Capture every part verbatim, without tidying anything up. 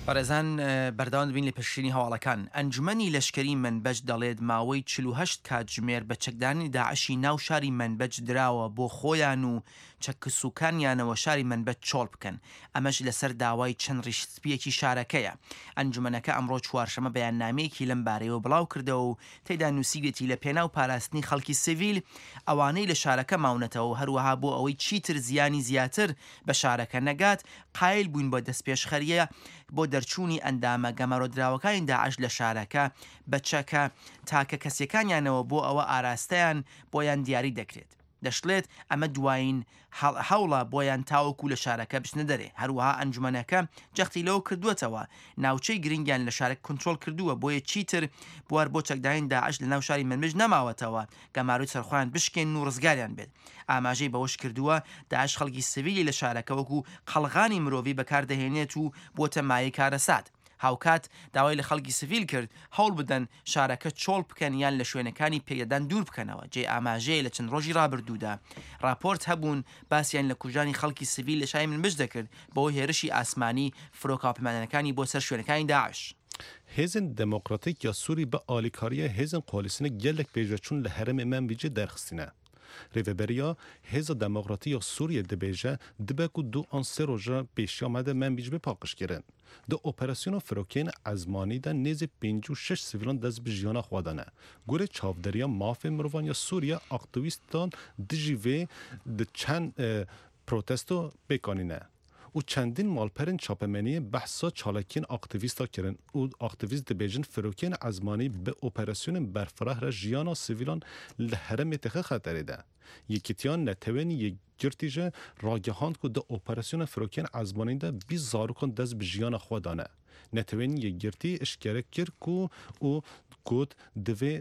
بەڕێزان بەردەوام بین لە پێشینی هەواڵەکان. ئەنجومەنی لەشکری منبەج دەڵێت ماوەی چل و هەشت کاتژمێر بە چەکدانی داعشی ناو شاری منبەج دراوە بۆ خۆیان و چەکسوکانیانەوە شاری منبەج چۆڵ بکەن. ئەمەش لەسەر داوای چەند ڕیشتپیەکی شارەکەیە. ئەنجومەنەکە ئەمڕۆ چوارشەمە بەیاننامەیەکی لەم بارەیەوە بڵاو کردەوە و تێدا نووسیگەتی لە پێناو پاراستنی خەڵکی سیڤیل ئەوانەی لە شارەکە ماونەتەوە و هەروەها بۆ ئەوەی چیتر زیانی زیاتر بە شارەکە نەگات قایل بووین بۆ دەستپێشخەریە بۆ دەرچوونی ئەندامە گەمەڕۆدراوەکانی داعش لە شارەکە بە چەکە تاکە کەسیەکانیانەوە بۆ ئەوە ئاراستەیان بۆیان دیاری دەکرێت. دەشڵێت ئەمە دوایین هەوڵە بۆیان تاوەکو لە شارەکە بچنە دەرێ. هەروەها ئەنجومەنەکە جەختی لەوە کردووەتەوە ناوچەی گرنگیان لە شارێک کنترۆل کردووە بۆیە چیتر بوار بۆ چەکداین داعش لە ناو شاری منبەج نەماوەتەوە گەماروی سەرخۆیان بشکێن و ڕزگاریان بێت. ئاماژەی بەوەش کردووە داعش خەڵکی سیڤیلی لە شارەکە وەکو قەڵغانی مرۆڤی بەکاردەهێنێت و بۆتە مایەی کارەسات. هاوکات داوای لە خەڵکی سیڤیل کرد هەوڵ بدەن شارەکە چۆڵ بکەن یان لە شوێنەکانی پێدان دوور بکەنەوە. جێ ئاماژەیە لە چەند ڕۆژی ڕابردوودا راپۆرت هەبوون باسییان لە کوژانی خەڵکی سیڤیل لە شای منبەج دەکرد بەوە هێرشی ئاسمانی فرۆکاپەمانەکانی بۆ سەر شوێنەکانی داعش. هێزن دموکراتیک یا سووری بە ئالیکاریە هێزن قۆلیسنە gelek pêşveçûn li herêmê me bîce derxistîne. Rêveberiya Hêza Demokratîk ya Sûriyê dibêje dibe ku du an sê roja pêşiya me de me bîj bê paqijkirin. Di operasyona firokên ezmanî de nêzî pênc û şeş sivîlan dest bi jiyana xwe dane. Gorê çavderiya mafê mirovan ya Sûriya aktivîstan dijî vê di çend protesto pêkanîne. û çendîn malperên çapemeniyê behsa çalekiyên aktivîsta kirin û aktivîst dibêjin firokên ezmanî bi operasyonên berfireh re jiyana sivîlan li herêmê texe xeterê de. Yekîtiyan Netewên Yekgirtî jî ragihand ku di operasyona firokên ezmanî de bîst zarokan dest bi jiyana xwe dane. Netewên Yekgirtî işgere kir ku û got divê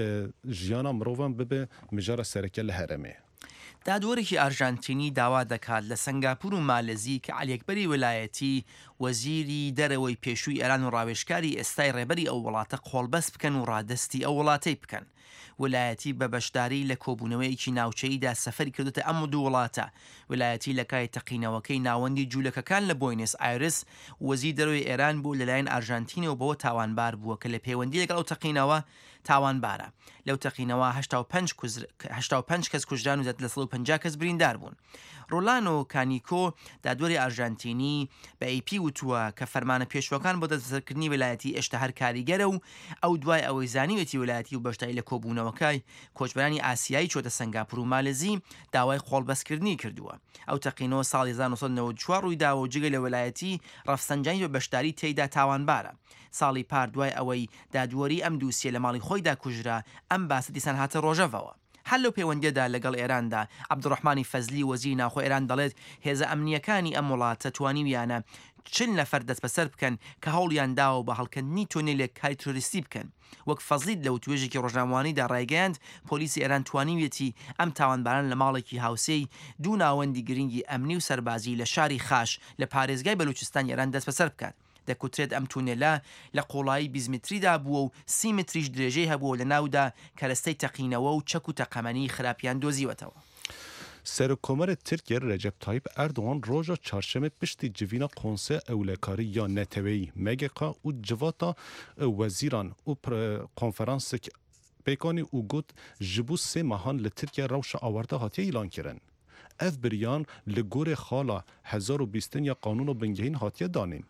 jiyana mirovan bibe mijara sereke li herêmê. دادوەرێکی ئارژانتینی داوا دەکات لە سنگاپور و مالەزی کە عەلیەکبەری وەلایەتی وەزیری دەرەوەی پێشووی ئێران و ڕاوێژکاری ئێستای ڕێبەری ئەو وڵاتە قۆڵبەست بکەن و ڕادەستی ئەو وڵاتەی بکەن. وەلایەتی بە بەشداری لە کۆبوونەوەیەکی ناوچەییدا سەفەری کردوتە ئەم دوو وڵاتە. وەلایەتی لە کای تەقینەوەکەی ناوەندی جوولەکەکان لە بۆینس ئایرس وەزیری دەرەوەی ئێران بوو لەلایەن ئارژانتینەوە بەوە تاوانبار بووە کە لە پەیوەندی لەگەڵ ئەو تەقینەوە تاوانبارە. لەو تەقینەوە هەشتا و پێنج کەس کوژران و زیاتر لە سەد و پەنجا کەس بریندار بوون. ڕۆلانۆ کانیکۆ دادوەری ئارژانتینی بە ئەی پی وتووە کە فەرمانە پێشوەکان بۆ دەستبەسەرکردنی ویلایەتی ئێشتا هەر کاریگەرە و ئەو دوای ئەوەی زانیوێتی ویلایەتی و بەشداری لە کۆبوونەوەکەی کۆچبەرانی ئاسیایی چۆتە سنگاپور و مالەزی داوای خۆڵبەستکردنی کردووە. ئەو تەقینەوە ساڵی هەزار و نۆ سەد و نەوەت و چوار ڕوویداوە و جگە لە ویلایەتی ڕەفسەنجانی بە بەشداری تێیدا تاوانبارە. ساڵی پار دوای ئەوەی دادوەری ئەم دووسیە لە ماڵی خۆیدا کوژرا ئەم باسە دیسان هاتە ڕۆژەڤەوە. هەر لەو پەیوەندیەدا لەگەڵ ئێراندا عەبدوڕەحمانی فەزلی وەزیری ناوخۆ ئێران دەڵێت هێزە ئەمنیەکانی ئەم وڵاتە توانیویانە چل نەفەر دەست بەسەر بکەن کە هەوڵیان داوە بە هەڵکردنی تۆنێلێک کاری تۆریستی بکەن. وەک فەزلیت لەو توێژێکی ڕۆژنامەوانیدا ڕایگەیاند پۆلیسی ئێران توانیویەتی ئەم تاوانباران لە ماڵێکی هاوسەی دوو ناوەندی گرنگی ئەمنی و سەربازی لە شاری خاش لە پارێزگای بەلوچستان ئێران دەست بەسەر بکات. دەکوترێت ئەم تونێلە لە قوڵایی بیست متریدا بووە و سی متریش درێژەی هەبووە لە ناودا کەرەستەی تەقینەوە و چەک و تەقەمەنی خراپیان دۆزیوەتەوە. Serokkomera Tirkiye Recep Tayyip Erdoğan roja çarşemê piştî civîna konseya ewlekarî ya neteweyî M G K û civata wezîran û konferansek pêkanî û got ji bo sê mehan li Tirkiye rewşa awarda hatiye îlan kirin. Ev biryan li gorê xala hezar û bîstin ya qanûna bingehîn hatiye danîn.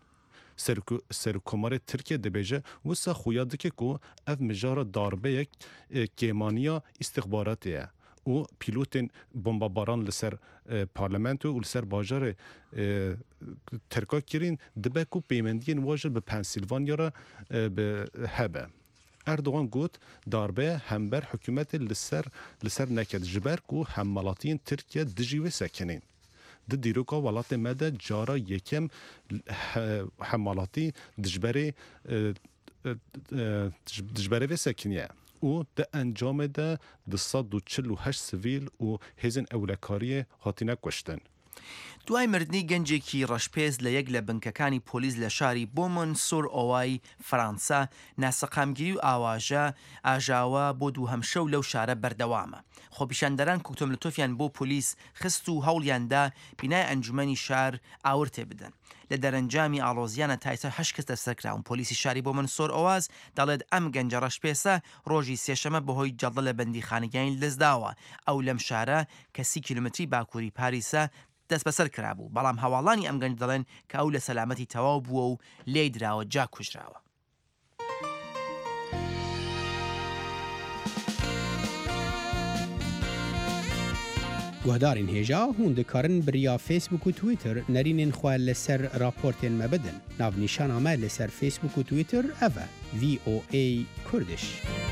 Serokkomarê Tirkiye dibêje wisa xuya dike ku ev mijara darbeyek kêmaniya îstixbaratê ye û pîlotên bombabaran li ser parlamento û li ser bajarê Tirka kirîn dibe ku peymendiyên wa jî bi Pensilvanya re hebe. Erdoğan got darbe hember hikûmetê li ser li ser neket ji ber ku hemmelatiyên Tirkiye dijî wê sekinîn. Di dîroka welatê me de cara yekem hemalatî dijberê dijberê vê sekiniye û di encamê de di sed û çil û heşt sivîl û hêzên ewlekariyê hatine kuştin. دوای مردنی گەنجێکی ڕەشپێز لە یەک لە بنکەکانی پۆلیس لە شاری بۆمن سۆر ئۆوای فەرانسا، ناسەقامگیری و ئاواژە ئاژاوە بۆ دوو هەمشەو لەو شارە بەردەوامە. خۆپیشاندەران کوکتۆملتۆفیان بۆ پۆلیس خست و هەوڵیاندا بینای ئەنجومەنی شار ئاورتێ بدەن. لە دەرەنجامی ئاڵۆزیانە تایسە هەشت کەس دەسەرکراون. پۆلیسی شاری بۆمن سۆر ئۆواز دەڵێت ئەم گەنجە ڕەشپێسە ڕۆژی سێشەمە بەهۆی جەڵدە لە بەندیخانەکانی لەدەستداوە. ئەو لەم شارە کە سی کیلومتری باکووری پاریسە دەست بەسەر کرابوو، بەڵام هەواڵانی ئەم گەنج دەڵێن کە ئەو لە سەلامەتی تەواو بووە و لێی دراوە جا کوژراوە. گوهدارین هێژا هون دikarin biriya Facebook û Twitter nerînên xwe li ser raportên me bidin. Navnîşana me li ser Facebook û Twitter ev e V O A Kurdish.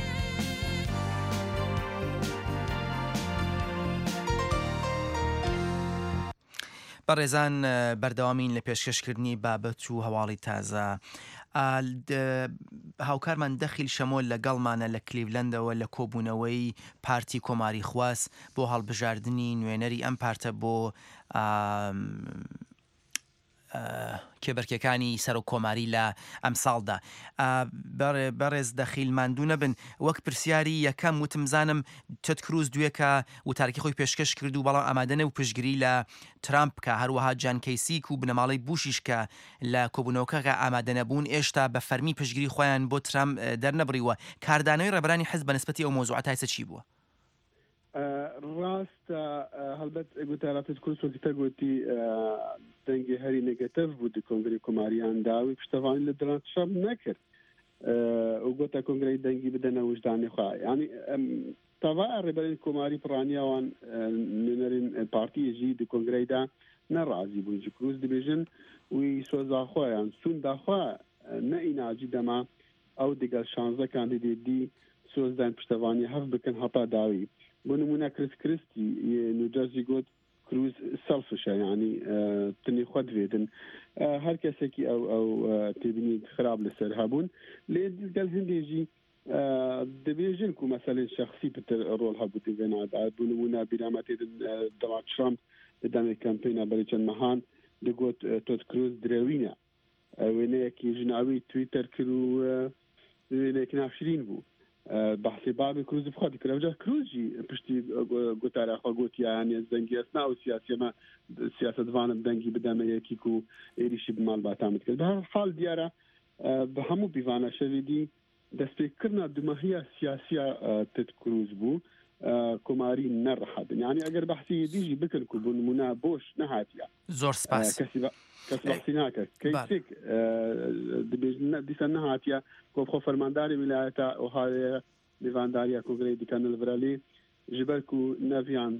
بەڕێزان بەردەوامین لە پێشکەشکردنی بابەت و هەواڵی تازە. هاوکارمان دەخیل شەمۆل لەگەڵمانە لە کلیڤلەندەوە لە کۆبوونەوەی پارتی کۆماری خواست بۆ هەڵبژاردننی نوێنەری ئەم پارتە بۆ کێبەرکەکانی سەر و کۆماری لە ئەم ساڵدا. بەڕێز دەخیل ماندوو نەبن، وەک پرسیاری یەکەم وتمزانم تۆت کروز دوێکە وتارکی خۆی پێشکەش کرد و بەڵام ئامادەنە و پشگیری لە ترامپ کە هەروەها جان کەیسیک و بنەماڵی بوشیش کە لە کۆبوونەوەکەکە ئامادەنەبوون ئێشتا بە فەرمی پشگیری خۆیان بۆ ترامپ دەرنەبڕیوە. کاردانەوەی ڕێبەرانی حیزب بەنسبەتی ئەو مۆزوعە تایسە چی بووە؟ ڕاست هەڵبەت گوتاراتت کورسۆکیتە گوتی دەنگی هەری نێگەتەڤ بوو دی کۆنگری کۆماریان داوی پشتەوانی لە دڵان ترامپ نەکرد و گوتە کۆنگرەی دەنگی بدەنە وجدانی خوا. ینی تەوا ڕێبەرین کۆماری پڕانیاوان نوێنەرین پارتیەژی دی کۆنگرەیدا نەڕازی بوون جی کروز دەبێژن وی سۆزاخۆیان سون داخوا نەئیناجی دەما ئەو دیگەل شانزە کاندیدێتی سۆزدان پشتەوانی هەف بکەن هەتا داوی. بۆ نمونە کریس کریستی نوجەرسی گوت کروز سەلفشە، ینی تنی خۆ دوێدن هەر کەسێکی ئەو ئەو تێبینی خراپ لەسەر هەبوون. لێ گەل هەندێژی دەبێژن و مەسەلەی شەخصی پتر ڕۆڵ هەبوو تێڤێنادا. بۆ نمونە بیرامەتێدن دەڵات ترامپ دەدەمێک کەمپێنە بەری چەند مەهان دەگوت تۆت کروز درێوینە، وێنەیەکی ژناوی تویتەر کرد و وێنەیەکی نافشرین بوو. بحثی بابی کروز بخواد کرد وجه کروزی پشتی گوتاره خوا گوتیانی زنگی اسنا و سیاسی ما سیاست وانم دنگی بدم یکی کو ایریشی بمال باتامد کرد. به هر حال دیاره به همو بیوانه شویدی دست کرنا دماهی سیاسی تد کروز بو کماری نرحدن. یعنی اگر بحثی دیجی بکن کو بنمونه بوش نهاتیا زور سپاس کسی کس بحثی ناکرد کیسیک دیسان نهاتیا کو خو فرمانداری ولایتا او های دیوانداری کۆگرەی دیکان الڤرالی جبر کو نافیان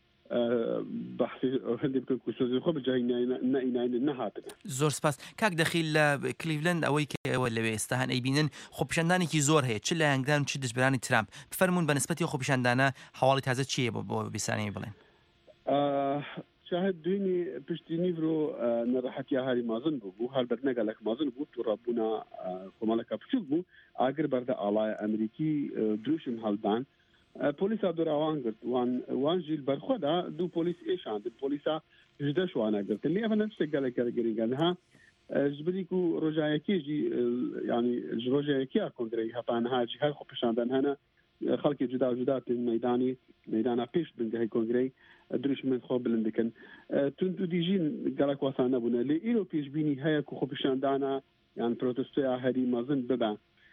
بحثی هندی بکن کو سوزی خو بجای نه ایناین نهاتنه. زۆر سپاس. کاک دەخیل لە کلیڤلەند ئەوەی کە ئێوە لەوێ ئێستا هەن ئەیبینن خۆپیشاندانێکی زۆر هەیە، چ لە یانگدان و چ دژبرانی ترامپ. بفەرمونون بەنسبەتی خۆپیشاندانە هەواڵی تازە چییە بۆ بیسانەی بڵێن؟ شاهد دوینی پشتی نیورو نەڕەحەتی هاری مازن بوو هەلبەت نەگەلک مازن بوو تو ڕابوونا کۆمەڵەکە بچوک بوو ئاگر بەردە ئاڵای ئەمریکی دروشم هەڵدان پۆلیسا دوراوان گرت وان وان ژیل بەرخۆدا دوو پۆلیس ئێشاند پۆلیسا ژدە شوانە گرتن لێ ئەمە شتێک گەلێک گەرەگەریگەنها ژبریک و ڕۆژایەکێژی ینی ڕۆژایەکیە کۆنگرەی هەپانهاجی هەر خۆپیشاندان هەنە خەڵکی جودا جودا مەیدانی مەیدانا پێش بنگەهی کۆنگرەی دروش من خۆ بلند بکەن تون تو دیژین گەڵک واسان نەبوونە لێ ئیرۆ پێشبینی هەیە و خۆپیشاندانە یان پرۆتستۆیا هەری مەزن ببە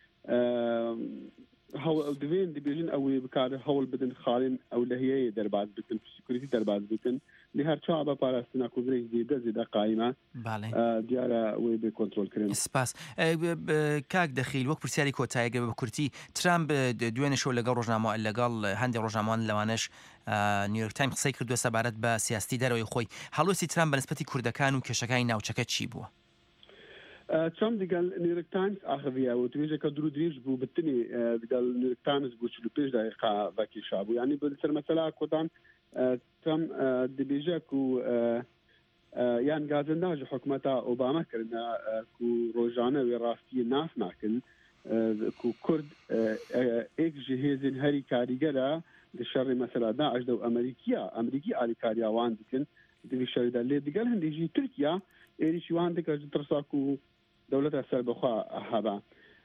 دوێن دەبێژن ئەوەی بکارە هەوڵ بدن خاڵین ئەو لە هەیە دەرباز بکەن سکوریتی دەرباز بکەن لێ هەرچا بە پاراستنا کۆنگرەی زێدە زێدە قایمە دیارە ئەوەی بێ کۆنترۆلکردن. سپاس. کاک دەخیل وەک پرسیاری کۆتاییگە بە کورتی ترامپ دوێنێ شەو لەگەڵ ڕۆژنامە لەگەڵ هەندێک ڕۆژنامەوان لەوانش نیویۆرک تایمز قسەی کردووە سەبارەت بە سیاستی دەرەوەی خۆی. هەڵوێستی ترامپ بەنسبەتی کوردەکان و کێشەکانی ناوچەکە چی بووە؟ چۆم دیگەل نیویۆرک تایمز ئاخەویە و توێژێکە درو درێژ بوو بتنی دیگەل نیویۆرک تایمز بوو چلو پێش دقیقا ڤەکیشا بوو ینی بەسەر مەسەلا کۆتان ترامپ دەبێژە و یان گازنداژ حکومەتا ئۆبامە کردە و ڕۆژانە وێ ڕاستی ناف ناکن و کورد ئێک ji hêzên herî karîgera di şerê mesela Daeş de û Amerîkiya Amerîkî alîkariya wan dikin دقي شاري ده اللي دقال هندي جي تركيا إيري شو عندك ترساكو دولة السربخاء هذا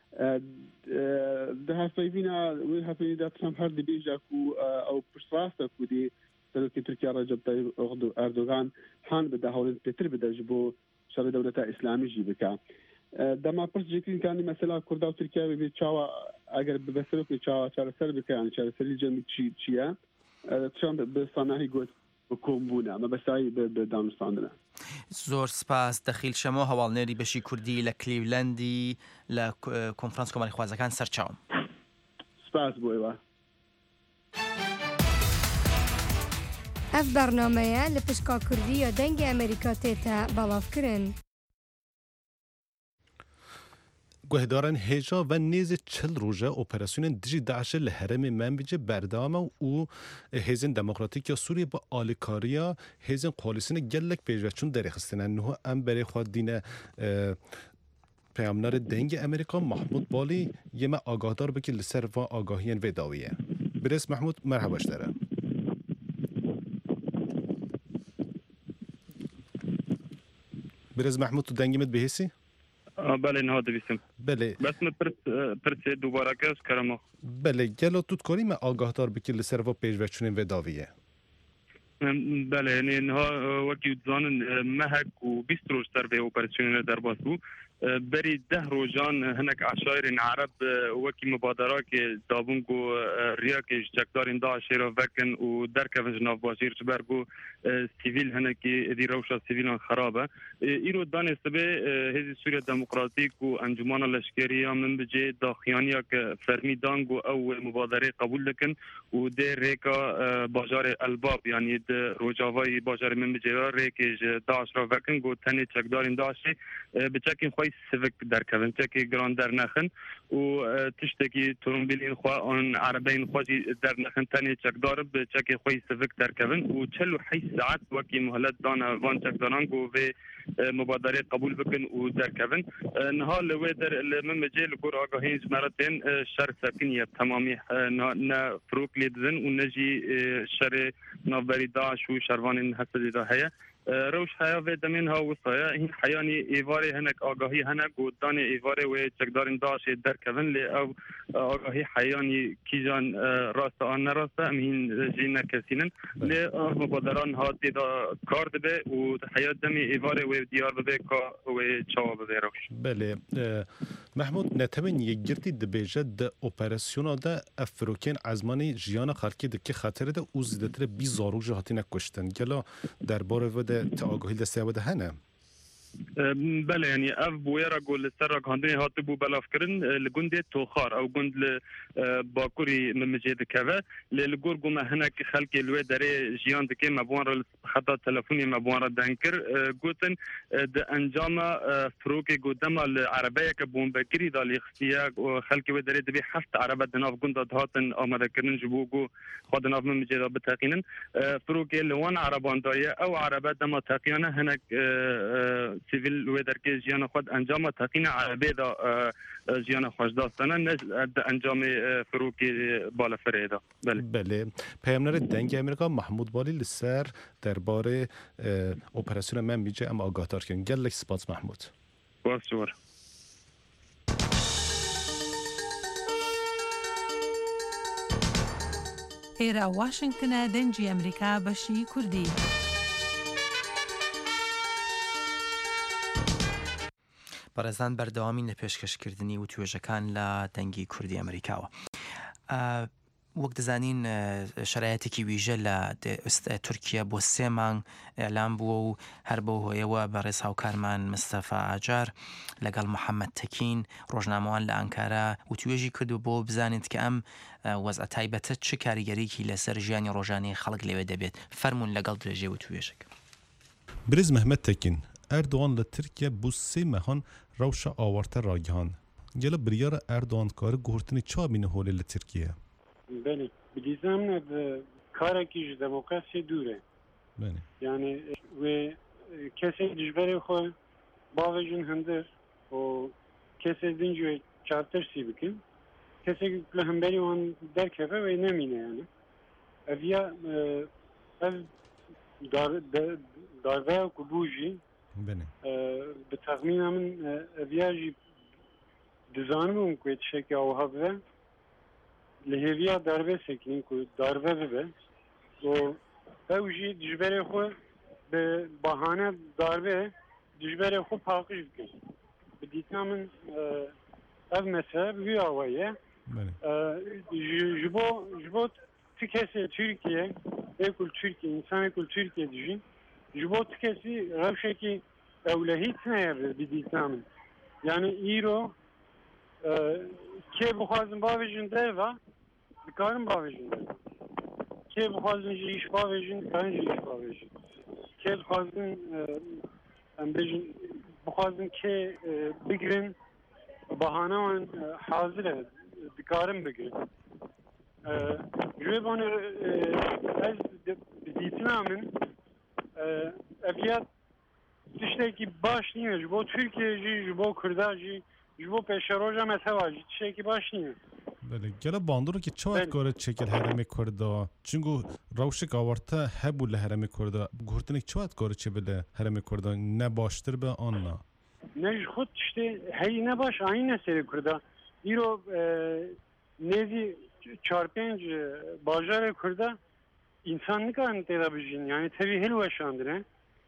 ده هفينا وهفينا ده تسمح هردي بيجاكو أو برساسكو دي سلوكي تركيا رجب طيب أردوغان حان بده هولن بتر بده جبو شر دولة إسلامي جيبكا دما برس جيكين كان مثلا كردا وتركيا بيتشاوا أجر ببسلوك بيتشاوا شر سربكا يعني شر سري جمي تشي تشيا تشان بصناعي قوت بكومبونا ما بس هاي بدانستاننا زۆر سپاس دەخیل شەمەوە هەواڵنێری بەشی کوردی لە کلیولەندی لە کۆنفرانس کۆماری خوازەکان سەرچاوم. سپاس بۆیەوە. ئەف بەرنامەیە لە پشکا کوردی و دەنگی ئەمریکا تێتە بەڵاوکردن. گهدارن هجا و نیز چل روزه اپراسیون دژی داعش لهرم منبج بردام و هزین دموکراتیک سوریه با آلیکاریا هزین قالیسین گلک پیجوچون درخستنن نه ام برای خود دینه پیامنار دنگ امریکا محمود بالی یه ما آگاهدار بکی لسر و آگاهیان وداویه. برس محمود مرحباش داره. برز محمود تو دنگیمت بهیسی؟ بله نه دویستم. بله. بس من پرس پرس دوباره کس کردم. بله گلو تو کاری ما آگاهدار بکی لسر و پیجوچون وداویه. بله یعنی نه وقتی زانن مهک و بیست روز تر به اپراسیون در باز بود بری ده روزان هناك عشائر عرب وكي مبادرات دابونغو رياك جاكدارين داعش وكن ودركه جناف باشير تبرغو سيفيل هناك دي روشا سيفيل خرابه ايرو دان سبه هذه سوريا الديمقراطيك وانجمان الاشكريه من بجي داخيانيا فرمي دانغو او مبادره قبول لكن ودي ريكا بازار الباب يعني روجاواي بازار من بجي ريك داعش وكن جو ثاني جاكدارين داعش بتشكل سیویک در کردن چه گراندر نخن و تشتکی ترومبیلین خوا آن عربین خواجی در نخن تنی چکدار به چه خوی سیویک در کردن و چلو حیث ساعت وکی مهلت دان وان چکداران گو و مبادره قبول بکن و در کردن نهال و در ممجل کور آگاهی جمرتین شر سکنیه تمامی نه فروک لیدزن و نجی شر نوبری داعش و شروان حسدی داهیه روش حیا و دمین ها وصایا این حیانی ایواری هنک آگاهی هنک و دان ایواری و چکدارین داعش در کردن لی او آگاهی حیانی کیجان راست آن نراست امین جین کسینن لی مبادران ها دیدا کار دبه و حیات دمی ایواری و دیار بده که و چاوا بده روش. بله محمود نتمن یک گرتی دبیجه د اپراسیون دا افروکین ازمانی جیان خلکی دکی خطر ده او زیدتر بی زارو جهاتی نکشتن گلا درباره و تا آگاهی دسته و دهنه بله یعنی اف بویرا گل سر کاندنی هات بو بلاف کردن لگوند توخار او گوند ل باکوری ممجید کاوه لگور گم هناك خلق الوی دره جیان دکی مبوان خطا تلفونی مبوان دنکر گوتن د انجام فروک گودم العربیه که بومبگری دالی خستیا خلق و دره دبی هفت عربه دناف گوند هاتن آماده کردن جبوگو خود ناف ممجید بتقینن فروک لوان عربان دایه او عربه دما تقیانه هناك سیویل و درک جیان خود انجام تقین عربی دا جیان خوش داستانه نه انجام فروک بالا فریدا. بله بله پیامنار دنگ امریکا محمود بالی لسر درباره اپراسیون من میجه اما آگاهدار کردن گلک سپاس محمود. باشور. ایرا واشنگتن دنجی امریکا بشی کردی. بەڕێزان بەردەوامی لە پێشکەشکردنی و توێژەکان لە دەنگی کوردی ئەمریکاوە. وەک دەزانین شرایەتێکی ویژە لە تورکیا بۆ سێ مانگ ئێلام بووە و هەر بەو هۆیەوە بەڕێز هاوکارمان مستەفا ئاجار لەگەڵ محەممەد تەکین ڕۆژنامەوان لە ئەنکارا و توێژی کردو بۆ بزانیت کە ئەم وەزع تایبەتە چ کاریگەریکی لەسەر ژیانی ڕۆژانەی خەڵک لەوێ دەبێت فەرمونون لەگەڵ درێژێ و توێژێک. برز محمد تەکین اردوغان لترکیه بو سه مهان روش آورته راگهان گل بریار اردوغان کار گهورتنی چا بینه هوله لترکیه؟ بله بدیزم ند کاری که دموکراسی دوره بله یعنی و کسی دشبری خو باوجون هندر و کسی دینجوی چارتر سی بکن کسی لهمبری وان درکه و نمینه یعنی اویا اف دار داربه که بوجی به تخمین من اویاجی دزانم که تشکی آوها ببه لهویا داربه سکنین که داربه ببه و اوجی دجبره خو به بحانه داربه دجبره خو پاقش بکن بدیتنا من اف مثلا بوی آوایه جبو جبو تکسی ترکیه ekul Türkiye, insan ekul Türkiye dijin. Jbo tkesi revşeki evlehit ne yapıyor bir dizamın. Yani İro ki bu hazın bavajın deva, karın bavajın deva. Ki bu hazın iş bavajın, karın iş bavajın. Ki bu hazın ambejin bu hazın ki bigrin bahane hazır evet, bir karın bigrin. جوی بانه از دیتنا من افیاد تشتی که باش نیه جبو ترکیه جی جبو کرده جی جبو پیشروجه مثلا جی تشتی که باش نیه بله گله باندورو که چه وقت کاره چکل هرم کرده چونگو روشک آورته هبو لهرم کرده گورتنک چه وقت کاره چه بله هرم کرده نه باشتر به آن نه نه خود تشتی هی نه باش آین سری کرده ایرو نزی چهار پنج باجار کرده insanlık anıtıyla bijin yani tabii hel yaşandığını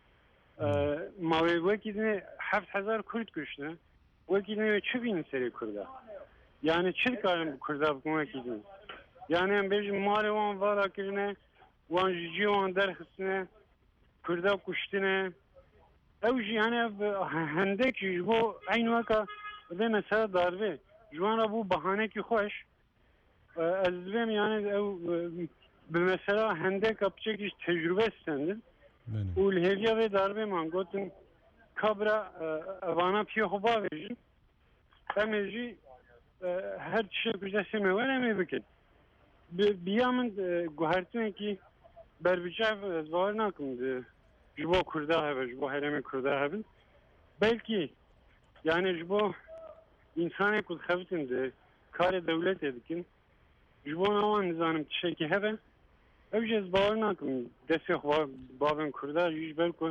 mavi vakitine hafta hazar Kürt güçlü vakitine çi bin seri kurda yani çi karın bu kurda bu vakitine yani bejin mali wan vara kirine wan jiji wan derxisine kurda kuştine evji yani hendek bu aynı vaka ve mesela darbe jwana bu bahane ki hoş azbem yani mesela hendek yapacak iş tecrübe istendim. Ulheviya ve darbe man gotin kabra avana piyo hoba vejin. Emeci her şey güzelse mevene mi bikin. Biyamın guhartine ki berbicav zvar nakımdı. Jbo kurda have, jbo heremi kurda have. Belki yani jbo insanı kul xavtinde kare devlet edikin. جبون آن نزانم تشکی هفه اوجز باور نکم دستی خواه باون کرده یوش بلکن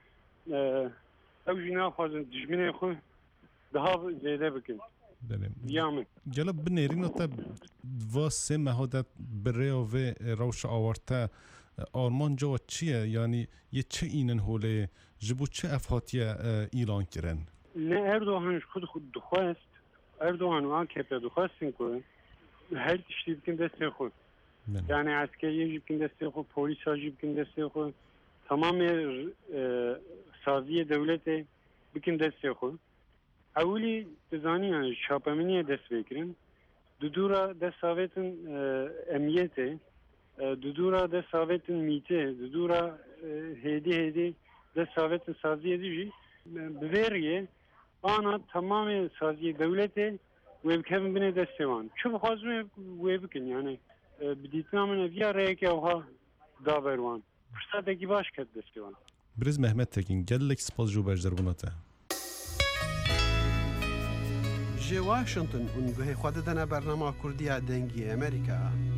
اوجی نخوازن دجمینه خواه daha زیاده بکن بیامن گله بنیرین تا و سه مهادت بره و روش آورته آرمان جوا چیه یعنی یه چه اینن هوله جبو چه افهاتیه ایران کرن نه اردوغانش خود خود دخواست اردوغان و آکیپه دخواستین که her tişti bikin desteği koy. Yani askeriye bikin desteği koy, polis hacı bikin desteği koy. Tamamen saziye devlete bikin desteği koy. Avuli tezani yani şapaminiye desteği kirin. Dudura desavetin emniyete, dudura desavetin mite, dudura hedi hedi desavetin saziye dici. Beveriye ana tamamen saziye devlete وی کمی بینه دستوان. چه بخوازم وی بکن یعنی بدیتنا من ویا ریک اوها داوروان. فرصت کی باش کرد دستوان. برز محمد تکین گلک سپاس جو بجدر بناته. جی واشنطن اونگوه خود دنا برنامه کردی دنگی امریکا.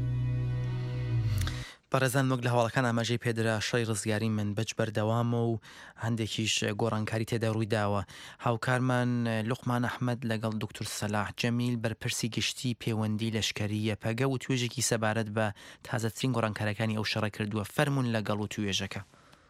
بەڕێزان وەک لە هەواڵەکان ئاماژەی پێدرا شەڕی ڕزگاری من بەج بەردەوامە و هەندێکیش گۆڕانکاری تێدا ڕووی داوە. هاوکارمان لوقمان ئەحمەد لەگەڵ دکتۆر سەلاح جەمیل بەرپرسی گشتی پەیوەندی لەشکریە پەگە و توێژێکی سەبارەت بە تازەترین گۆڕانکاریەکانی ئەو شەڕە کردووە. فەرموون لەگەڵ و توێژەکە.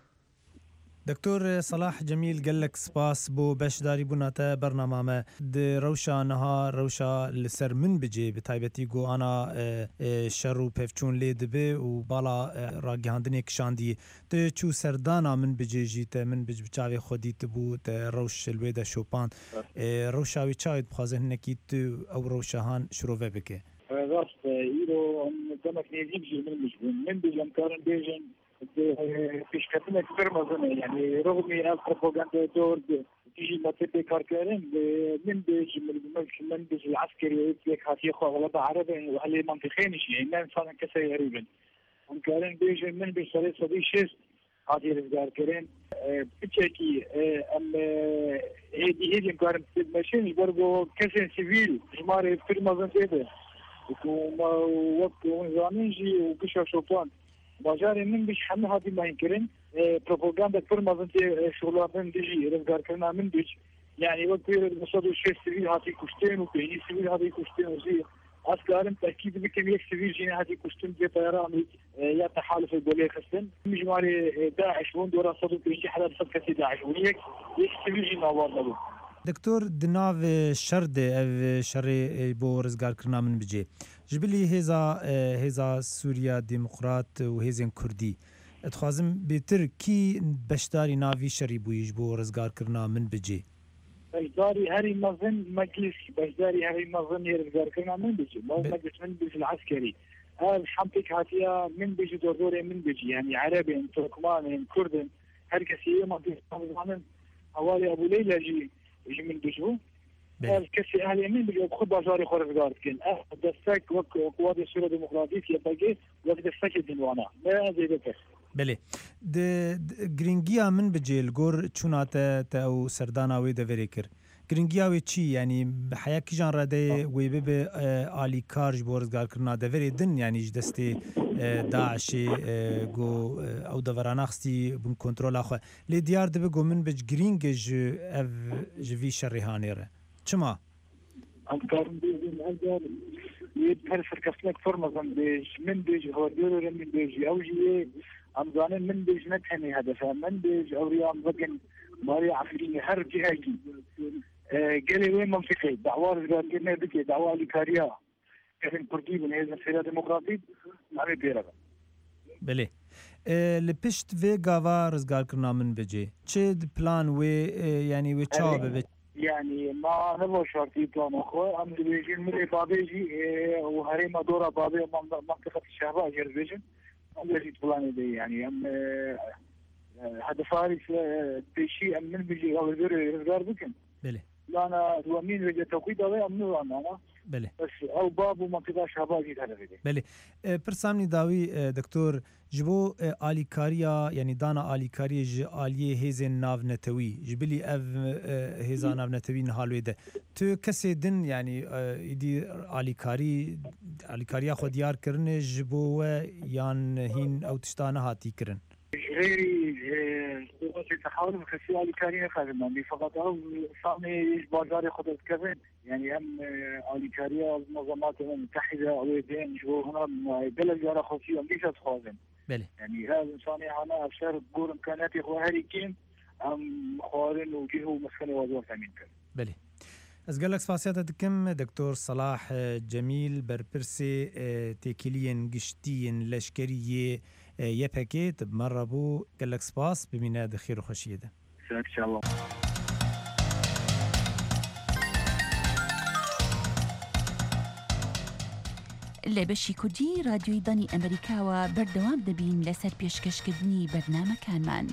دکتور صلاح جمیل گلک سپاس بو بشداری بوناته برنامه د روشا نها روشا لسر من بجی به تایبتی گو انا شرو پفچون لید به و بالا راگهاندنی کشاندی ته چو سردانا من بجی جیت من بج بچاوی خودیت بو ته روش الویدا شوپان روشاوی چاید بخازه نکیت او روشاهان شروع بکه راست ایرو دمک نیزیم جی من بجبون من بجم کارن بیجن پیشکتنه فرمازنه یعنی رغم از پروپاگاندا دور تيجي مكتب كاركارين من بيج من بيج العسكري يك خاطي خو ولا بعربي وعلي منطقين شيء ما انسان كسي تقريبا كارين بيج من بيج صديق صديق شيء هذه الكاركارين بتشكي ام هذه هذه كارن ماشين برضو كسي سيفيل جماري فرمازن كده وما وقت ونزانيجي وكشف شوطان باجار من بيش حمل هذه ما ينكرن بروباغندا فرمازن شغلاتن دجي رزقار كرنا من بيش يعني وقت المصادر الشيء السبيل هاتي كشتين وبيني السبيل هاتي كشتين وزي أسكارم تأكيد بكم يك سبيل جينا هاتي كشتين في طيران يا تحالف الدولة خصن مجموعة داعش وين دورة صدق بيجي حدا بصد كسي داعش ويك يك سبيل جينا وارد دكتور دناو شرد او شر بو رزگار کرنا من بجي جبلي هزا هزا سوريا ديمقراط و هزين كردي اتخوازم بيتر كي بشداري ناوي شري بويج بو رزگار کرنا من بجي بشداري هاري مظن مجلس بشداري هاري مظن رزگار کرنا من بجي ما مجلس من بجي العسكري هذا حمتك هاتيا من بجي دور دور من بجي يعني عربي تركمان كردن هر كسي ما بيستعملون حوالي ابو ليلى جي يجي من بجو كسي اهل يمين بجو خد بازاري خورز كن دستك وك قوات السورية الديمقراطية يبقى وك دستك الدنوانا ما زي ذلك بله د گرینگیا من بجیل گور چوناته تا او سردانا وی د وریکر گرینگیا وی چی یعنی حیا کی جان رده وی به عالی کارج بورزگار کرنا د وری دن یعنی دستی داعش گو او د ورانخستی بن کنترل اخو لی دیار د گو من بج گرینگ ج اف جوی شرهانی ره چما انکارم دیدن اگر یه فرکسلک فرمازن بج من بج هو دیور من بج او جی ام زانن من بج نتهني هدفها من بج او ريام بقن ماري عفريني هر جهاجي قال لي وين منطقي دعوار قال لنا بكي دعوة لكاريا كان كردي من هذا السيرة ديمقراطي ما بيرغ بله لپشت و گاوا رزگار کرنا من بجي چه بلان و يعني و چاب يعني ما نبغى شرطي بلان اخو ام دبيجي من بابيجي وهريما دورا بابي منطقة الشهباء جربيجن ام يجي بلان دي يعني ام هذا فارس بشيء ام من بيجي او رزگار بكن بله لانا هو مين وجه توقيت هذا امنو انا بله بس او باب ومنطقه شهباء هذا بده بله پرسامني داوي دكتور جبو اليكاريا يعني دانا اليكاريا ج اليه هيزن ناف نتوي جبلي اف هيزا ناف نتوي نهالويده تو كسي دن يعني يدي اليكاري اليكاريا خو ديار كرن جبو يان هين او تشتانه هاتي كرن غيري قوات التحول مخسي اليكاريا خدمه فقط او صامي بازار خدت كذا يعني هم اليكاريا المنظمات المتحده او بين جو هنا بلد جاره خوشي امريكا تخازن بله يعني هذا انساني انا ابشر بقول امكانياتي اخو هاريكين ام خوارن وجهه مسكنه وضوح ثمين كان بله از قالك سفاسيات دكم دكتور صلاح جميل بربرسي تيكيلين قشتين لشكريه يبكيت مربو قالك سباس بميناد خير وخشيه ده ان شاء الله لە بەشی کوردی رادیۆی دانی ئەمریکاوە بەردەوام دەبین لەسەر پێشکەشکردنی بەرنامەکانمان.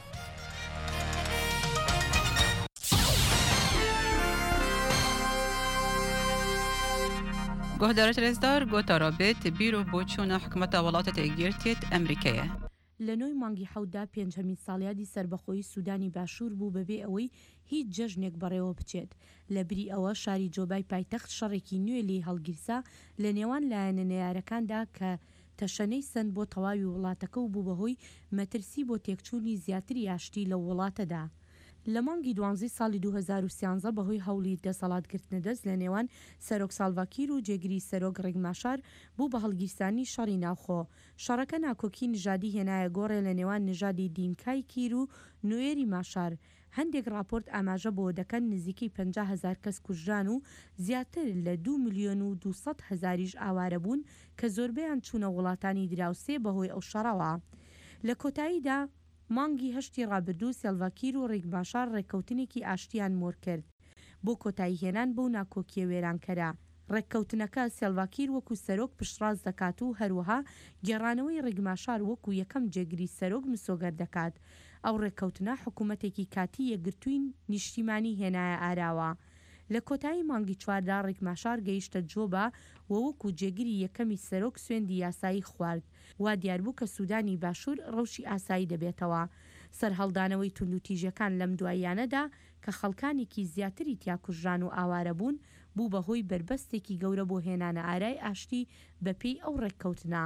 گۆهدارە رێزدار گۆتە ڕابێت بیرۆ بۆ چوونە حکومەتە وڵاتە تێگیرتێت ئەمریکایە. لە نۆی مانگی حەوتدا پێنجەمین ساڵیادی سربەخۆیی سوودانی باشوور بوو بەبێ ئەوەی هیچ جەژنێک بەڕێوە بچێت. لە بری ئەوە شاری جۆبای پایتەخت شەڕێکی نوێ لی هەڵگیرسا لە نێوان لایەنە نەیارەکاندا کە تەشەنەی سند بۆ تەواوی وڵاتەکە و بوو بەهۆی مەترسی بۆ تێکچوونی زیاتری ئاشتی لە وڵاتەدا. لە مانگی دوانزەی ساڵی دوو هەزار و سیانزە بەهۆی هەوڵی دەسەڵاتگرتنە دەست لە نێوان سەرۆک ساڵڤاکیر و جێگیری سەرۆک ڕێگماشار بوو بە هەڵگیرسانی شەڕی ناوخۆ. شەڕەکە ناکۆکی نژادی هێنایە گۆڕێ لە نێوان نژادی دینکای کیر و نوێری ماشار. هەندێک راپۆرت ئاماژە بۆ دەکەن نزیکەی پەنجا هەزار کەس کوژران و زیاتر لە دوو میلیۆن و دووسەد هەزاریش ئاوارە بوون کە زۆربەیان چوونە وڵاتانی دراوسێ بەهۆی ئەو شەڕەوە. لە کۆتاییدا مانگی هەشتی ڕابردوو سێڵڤاکیر و ڕێگماشار ڕێککەوتنێکی ئاشتیان مۆر کرد بۆ کۆتایی هێنان بەو ناکۆکیە وێرانکەرە. ڕێککەوتنەکە سێڵڤاکیر وەکو سەرۆک پشتڕاست دەکات و هەروەها گێڕانەوەی ڕێگماشار وەکو یەکەم جێگیری سەرۆک مسۆگەر دەکات. ئەو ڕێککەوتنە حکوومەتێکی کاتی یەکگرتووی نیشتیمانی هێنایە ئاراوە. لە کۆتایی مانگی چواردا ڕێگماشار گەیشتە جۆبا و وەکو جێگیری یەکەمی سەرۆک سوێندی یاسایی خوارد. وا دیاربوو کە سوودانی باشوور ڕەوشی ئاسایی دەبێتەوە. سەرهەڵدانەوەی توندوتیژەکان لەم دواییانەدا کە خەڵکانێکی زیاتری تیا کوژران و ئاوارە بوون بوو بەهۆی بربەستێکی گەورە بۆ هێنانە ئارای ئاشتی بەپێی ئەو ڕێککەوتنە.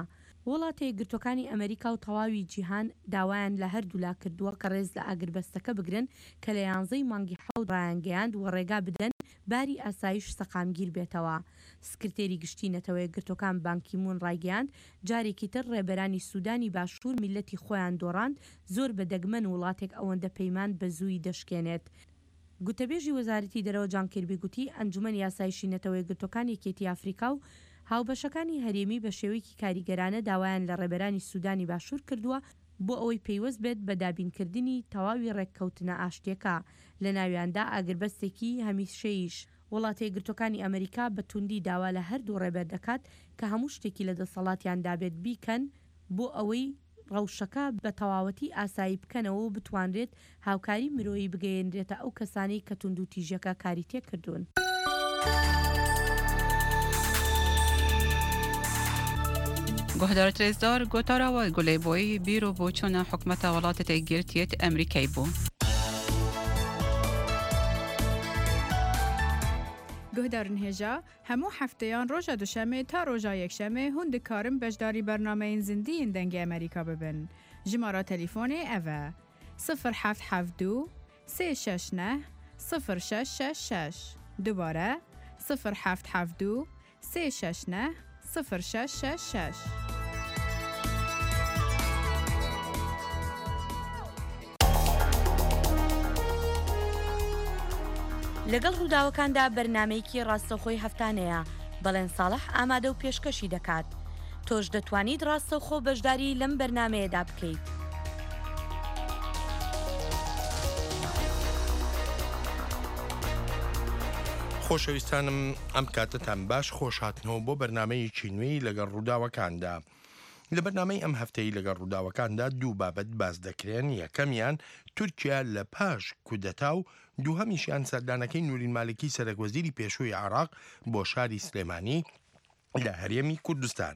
وڵاتە یەکگرتوەکانی ئەمریکا و تەواوی جیهان داوایان لە هەردوولا کردووە کە ڕێز لە ئاگربەستەکە بگرن کە لە یانزەی مانگی حەوت ڕایانگەیاند و ڕێگا بدەن باری ئاسایش سەقامگیر بێتەوە. سکرتێری گشتی نەتەوە یەکگرتوەکان بانکیمون ڕایگەیاند جارێکی تر ڕێبەرانی سوودانی باشوور میلەتی خۆیان دۆڕاند زۆر بەدەگمەن وڵاتێک ئەوەندە پەیمان بە زووی دەشکێنێت. گوتەبێژی وەزارەتی دەرەوە جان کێربی گوتی ئەنجومەن یاسایشی نەتەوە یەکگرتوەکانی یەکێتی ئافریقا و هاوبەشەکانی هەرێمی بە شێوەیەکی کاریگەرانە داوایان لە ڕێبەرانی سوودانی باشوور کردووە بۆ ئەوەی پەیوەست بێت بە دابینکردنی تەواوی ڕێککەوتنە ئاشتیەکە لە ناویاندا ئاگربەستێکی هەمیشەیش. وڵاتە یەکگرتوەکانی ئەمریکا بە توندی داوا لە هەردوو ڕێبەر دەکات کە هەموو شتێکی لە دەسەڵاتیان دابێت بیکەن بۆ ئەوەی ڕەوشەکە بە تەواوەتی ئاسایی بکەنەوە و بتوانرێت هاوکاری مرۆیی بگەیەنرێتە ئەو کەسانەی کە تونند و تیژەکە کاری تێکردوون. گۆهدار ترێزدار گۆتاراوە گولەیبۆی بیرۆ بۆ چۆنە حکومەتە وڵاتە یەکگرتوویەتی ئەمریکای بوو. گۆهدارن هێژا هەموو هەفتەیان ڕۆژە دووشەمێ تا ڕۆژا یەکشەمێ هون دikarin بەشداری بەرنامەین زیندیین دەنگی ئەمریکا ببن. ژمارە تەلیفۆنێ ئەڤە صفر هەفت هەفت دوو سێ شەش نە صفر شەش شەش شەش دووبارە صفر هەفت هەفت دوو سێ شەش نە صفر شەش شەش شەش. لەگەڵ ڕووداوەکاندا بەرنمەیەکی ڕاستەوخۆی هەفتانەیە بەڵێن ساڵح ئامادە و پێشکەشی دەکات. تۆش دەتوانیت ڕاستەوخۆ بەشداری لەم بەرنمەیەدا بکەیت. خۆشەویستانم ئەم کاتتان باش خۆش هاتنەوە بۆ بەرنمەیەکی نوێی لەگەڵ ڕووداوەکاندا. لە بەرنامەی ئەم هەفتەی لەگەڵ ڕووداوەکاندا دوو بابەت باز دەکرێن. یەکەمیان تورکیا لە پاش کودەتا و دووهەمیشیان سەردانەکەی نورین مالکی سەرۆکوەزیری پێشووی عێراق بۆ شاری سلێمانی لە هەرێمی کوردستان.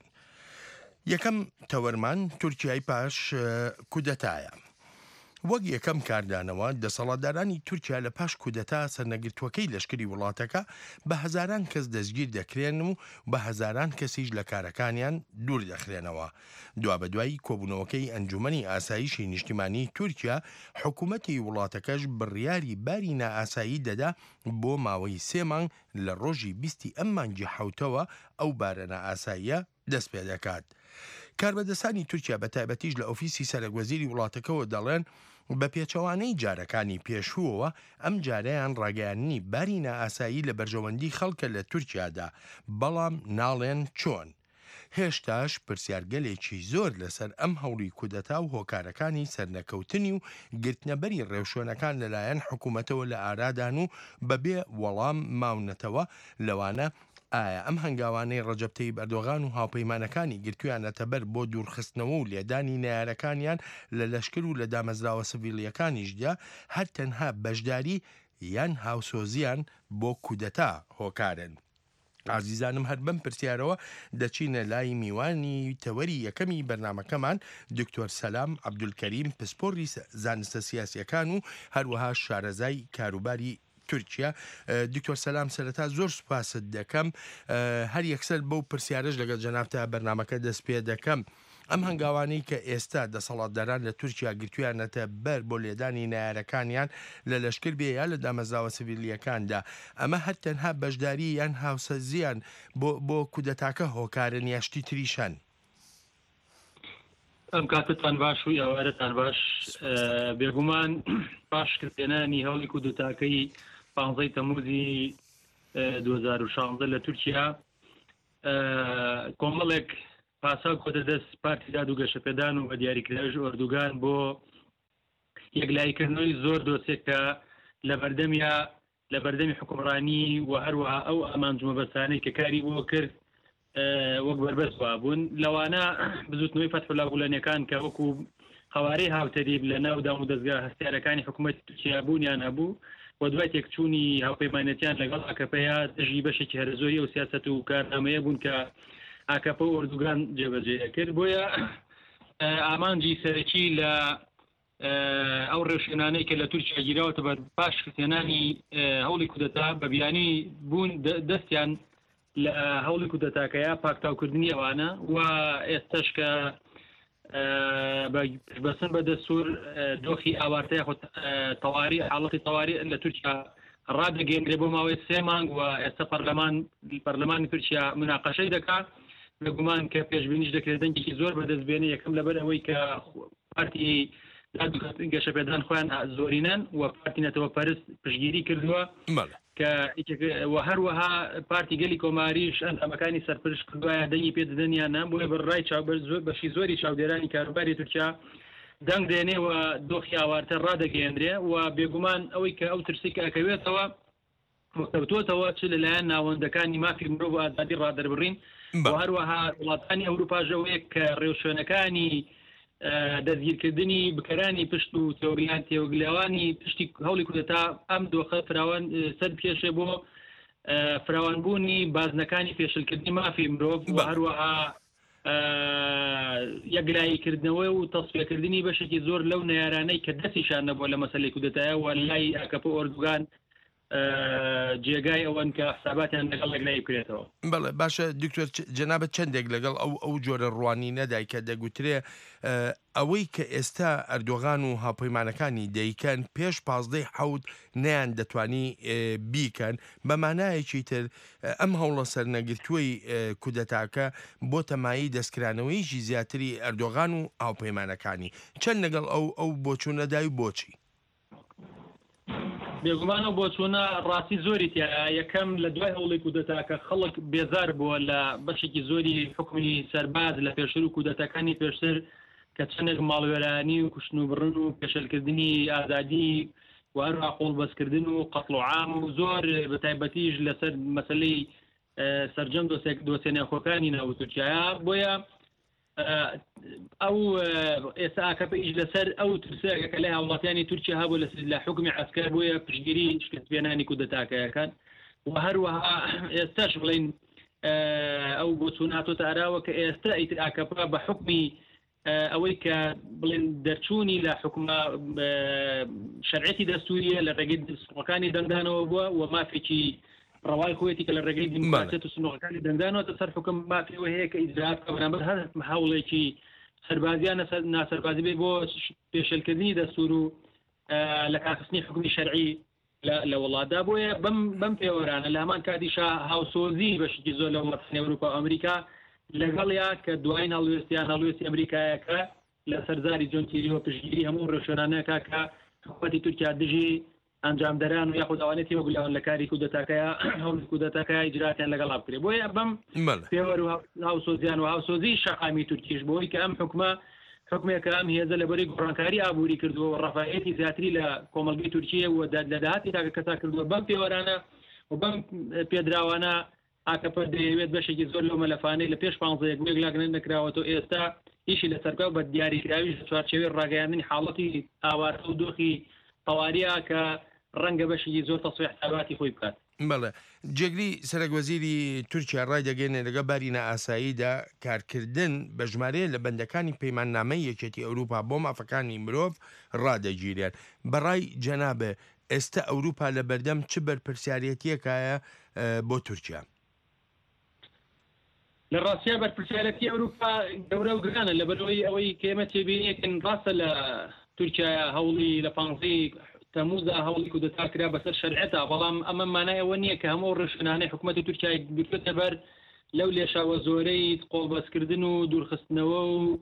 یەکەم تەوەرمان تورکیای پاش کودەتایە. وەک یەکەم کاردانەوە دەسەڵاتدارانی تورکیا لە پاش کودەتا سەرنەگرتووەکەی لەشکری وڵاتەکە بە هەزاران کەس دەستگیر دەکرێن و بە هەزاران کەسیش لە کارەکانیان دوور دەخرێنەوە. دوا بە دوای کۆبوونەوەکەی ئەنجومەنی ئاسایشی نیشتیمانی تورکیا حکوومەتی وڵاتەکەش بڕیاری باری نائاسایی دەدا بۆ ماوەی سێ مانگ لە ڕۆژی بیستی ئەم مانگی حوتەوە ئەو بارە نائاساییە دەست پێ دەکات. کاربەدەستانی تورکیا بە تایبەتیش لە ئۆفیسی سەرۆکوەزیری وڵاتەکەەوە دەڵێن بە پێچەوانەی جارەکانی پێشووەوە ئەم جارەیان ڕاگەیاندنی باری نائاسایی لە بەرژەوەندی خەڵکە لە تورکیادا، بەڵام ناڵێن چۆن. هێشتاش پرسیارگەلێکی زۆر لەسەر ئەم هەوڵی کودەتا و هۆکارەکانی سەرنەکەوتنی و گرتنەبەری ڕێوشۆنەکان لەلایەن حکوومەتەوە لە ئارادان و بەبێ وەڵام ماونەتەوە لەوانە ئایا ئەم هەنگاوانەی ڕەجەب تەیب ئەردۆغان و هاوپەیمانەکانی گرتویانەتە بەر بۆ دوورخستنەوە و لێدانی نەیارەکانیان لە لەشکر و لە دامەزراوە سڤیلیەکانیشدا هەر تەنها بەشداری یان هاوسۆزیان بۆ کودەتا هۆکارن. عزیزانم هەر بەم پرسیارەوە دەچینە لای میوانی تەوەری یەکەمی بەرنامەکەمان دکتۆر سەلام عەبدولکەریم پسپۆڕی زانستە سیاسیەکان و هەروەها شارەزای کاروباری تورکیا. دکتۆر سەلام سەرەتا زۆر سوپاست دەکەم. هەر یەکسەر بەو پرسیارش لەگەڵ جەنابتە بەرنامەکە دەست پێ دەکەم. ئەم هەنگاوانەی کە ئێستا دەسەڵاتداران لە تورکیا گرتویانەتە بەر بۆ لێدانی نایارەکانیان لە لەشکر بێ یا لە دامەزراوە سڤیلیەکاندا، ئەمە هەر تەنها بەشداری یان هاوسەزیان بۆ بۆ کودەتاکە هۆکارن یاشتی تریشان؟ ئەم کاتتان باش و ئەوارەتان باش. بێگومان پاشکردێنانی هەوڵی کودەتاکەی پانزەی تەموزی دوو هەزار و شانزە لە تورکیا کۆمەڵێک پاسا کۆدە دەست پارتی داد و گەشەپێدان و بە دیاریکراژ ئۆردوگان بۆ یەکلایکردنەوەی زۆر دۆسێک کە لە بەردەمیا لە بەردەمی حکومڕانی و هەروەها ئەو ئامانجمە بەسانەی کە کاری بۆ کرد وەک بربەست بوون لەوانە بزوتنەوەی فەتحولا گوڵەنیەکان کە وەکو هەوارەی هاوتەریب لە ناودام و دەستگا هەستیارەکانی حکوومەتی تورکیا بوونیان هەبوو و دوای تێکچوونی هاوپەیمانەتیان لەگەڵ ئاکەپەیە دژی بەشێکی هەرزۆری و سیاسەت و کارنامەیە بوون کە ئاکەپە و ئۆردوگان جێبەجێ کرد. بۆیە ئامانجی سەرەکی لە ئەو ڕێوشێنانەی کە لە تورکیا گیراوەتە بە پاش کردێنانی هەوڵی کودەتا بە بیانی بوون دەستیان لە هەوڵی کودەتاکەیە پاکتاوکردنی ئەوانە و ئێستش کە بەسن بە دەستور دۆخی ئاوارتەیە خۆ تەواری حاڵەتی تەواری لە تورکیا ڕادەگەێنرێ بۆ ماوەی سێ مانگ و ئێستا پەرلەمان پەرلەمانی تورکیا مناقەشەی دەکات بەگومان کە پێشبینیش دەکرێت دەنگێکی زۆر بەدەستبێنێ یەکەم لەبەر ئەوەی کە پارتی گەشەپێدان خۆیان زۆرینەن و پارتی نەتەوە پەرست پشگیری کردووە کە هەروەها پارتی گەلی کۆماریش ئەندامەکانی سەرپرش کردوایە دەنگی پێدەدەنیان نام بۆیە بەڕای چاوبەر زۆر بەشی زۆری چاودێرانی کاروباری تورکیا دەنگ دێنێەوە دۆخی ئاوارتە ڕادەگەێنرێ و بێگومان ئەوەی کە ئەو ترسی کەکەوێتەوە کەوتوتەوە چ لەلایەن ناوەندەکانی مافی مرۆڤ و ئازادی ڕادەربڕین و هەروەها وڵاتانی ئەوروپاژەوەیە کە ڕێوشوێنەکانی دەستگیرکردنی بکەرانی پشت و تێوریان تێوەگلێوانی پشتی هەوڵی کودەتا ئەم دۆخە فراوان سەر پێشێ بۆ فراوانبوونی بازنەکانی پێشلکردنی مافی مرۆڤ و هەروەها یەکلاییکردنەوە و تەسویەکردنی بەشێکی زۆر لەو نەیارانەی کە دەستیشان نەبووە لە مەسەلەی کودەتایە و لای ئاکەپە ئۆردوگان جێگای ئەوەن کە حساباتیان لەگەڵ لەگلای بکرێتەوە. بەڵێ باشە دکتۆر جەنابەت چەندێک لەگەڵ ئەو ئەو جۆرە ڕوانی نەدای کە دەگوترێ ئەوەی کە ئێستا ئەردۆغان و هاوپەیمانەکانی دەیکەن پێش پازدەی حەوت نیان دەتوانی بیکەن بەمانایەکی تر ئەم هەوڵە سەرنەگرتووی کودەتاکە بۆ تەمایی دەستکرانەوەیشی زیاتری ئەردۆغان و هاوپەیمانەکانی چەند لەگەڵ ئەو ئەو بۆچوونەدای و بۆچی؟ بێگومانە بۆ چوونە ڕاستی زۆری تیا یەکەم لە دوای هەوڵی کودەتاکە خەڵک بێزار بووە لە بەشێکی زۆری حکمی سەرباز لە پێشتر و کودەتەکانی پێشتر کە چەندێک ماڵوێرانی و کوشتن و بڕن و پێشەلکردنی ئازادی و هەروها قۆڵبەستکردن و قەتڵ و عام و زۆر بە تایبەتیش لەسەر مەسەلەی سەرجەم دۆسێنەخۆکانی ناو تورکیایە بۆیە ئەو ئێستا ئاکەپە ئیش لەسەر ئەو ترسەکە کە لای هاوڵاتیانی تورکیا هەبوو لە حکمی عسکەر بۆیە پشگیری شکستبێنانی کودەتاکەیەکان و هەروەها ئێستاش بڵین ئەو بۆ چوون هاتۆتە ئاراوە کە ئێستا ئیتر ئاکەپە بە حکمی ئەوەی کە بڵێن دەرچوونی لە حکومە شەرعەتی دەستوریە لە ڕێگەی سوقەکانی دەنگدانەوە بووە و مافێکی ڕەوای خۆیەتی کە لە ڕێگەی دیموکراسیەت و سنووڕەکانی دەنگدانەوە سەر حکم مافیەوە هەیە کە ئیجرات کە بەرامبەر هەر هەوڵێکی سەربازیان ناسەربازی بێ بۆ پێشەلکردنی دەستور و لە کارخستنی حکمی شەرعی لە وڵاتدا بۆیە بەم بەم پێوەرانە لە هەمان کاتیشا هاوسۆزی بەشێکی زۆر لە وڵاتانی ئەوروپا و ئەمریکا لەگەڵیا کە دوای هەڵوێستیان هەڵوێستی ئەمریکایەکە لە سەرزاری جۆن کێری و پشگیری هەموو ڕێوشوێنانەکە کە حکومەتی تورکیا دژی ئەنجامدەران و یاخود ئەوانەتی وەگولاون لە کاری کودەتاکەیە هەوڵی کودەتاکە ئیجراتیان لەگەڵا بکرێ بۆیە بەم پێوەر و هاوسۆزیان و هاوسۆزی شەقامی تورکیش بۆی کە ئەم حکومە حکمێکە ئەم هێزە لەبەری گۆڕانکاری ئابووری کردووە و ڕەفاهەتی زیاتری لە کۆمەڵگەی تورکیە و لە داهاتی تاکە کەسا کردووە بەم پێوەرانە و بەم پێدراوانە ئاکەپە دەیەوێت بەشێکی زۆر لەو مەلەفانەی لە پێش پانزەیەک مێک لاگەن نەکراوەتەوە ئێستا ئیشی لەسەرکەوت بە دیاریکراویش لە چوارچێوەی ڕاگەیاندنی حاڵەتی ئاوارە و دۆخی تەواریە کە ڕەنگە بەشێکی زۆر تەسوی حساباتی خۆی بکات. بەڵێ جێگری سەرۆکوەزیری تورکیا ڕای دەگەێنێ لەگە بارینە ئاساییدا کارکردن بە ژمارەیە لە بەندەکانی پەیماننامەی یەکێتی ئەوروپا بۆ مافەکانی مرۆڤ ڕادەگیریان بەڕای جەنابێ ئێستا ئەوروپا لە بەردەم چ بەرپرسیارەتیەکایە بۆ تورکیا؟ لە ڕاستیا بەرپرسیارەتی ئەوروپا گەورە و گرانە لەبەرەوەی ئەوەی کێمە تێبینیەکەن ڕاستە لە تورکیا هەوڵی لە پانزەی تەمووزدا هەوڵی کودەتاکرا بەسەر شەرعەتە بەڵام ئەمە مانایەوە نییە کە هەموو ڕێوشوێنانەی حکوومەتی تورکیای بکرێتە بەر لەو لێشاوە زۆرەی قۆڵبەستکردن و دوورخستنەوە و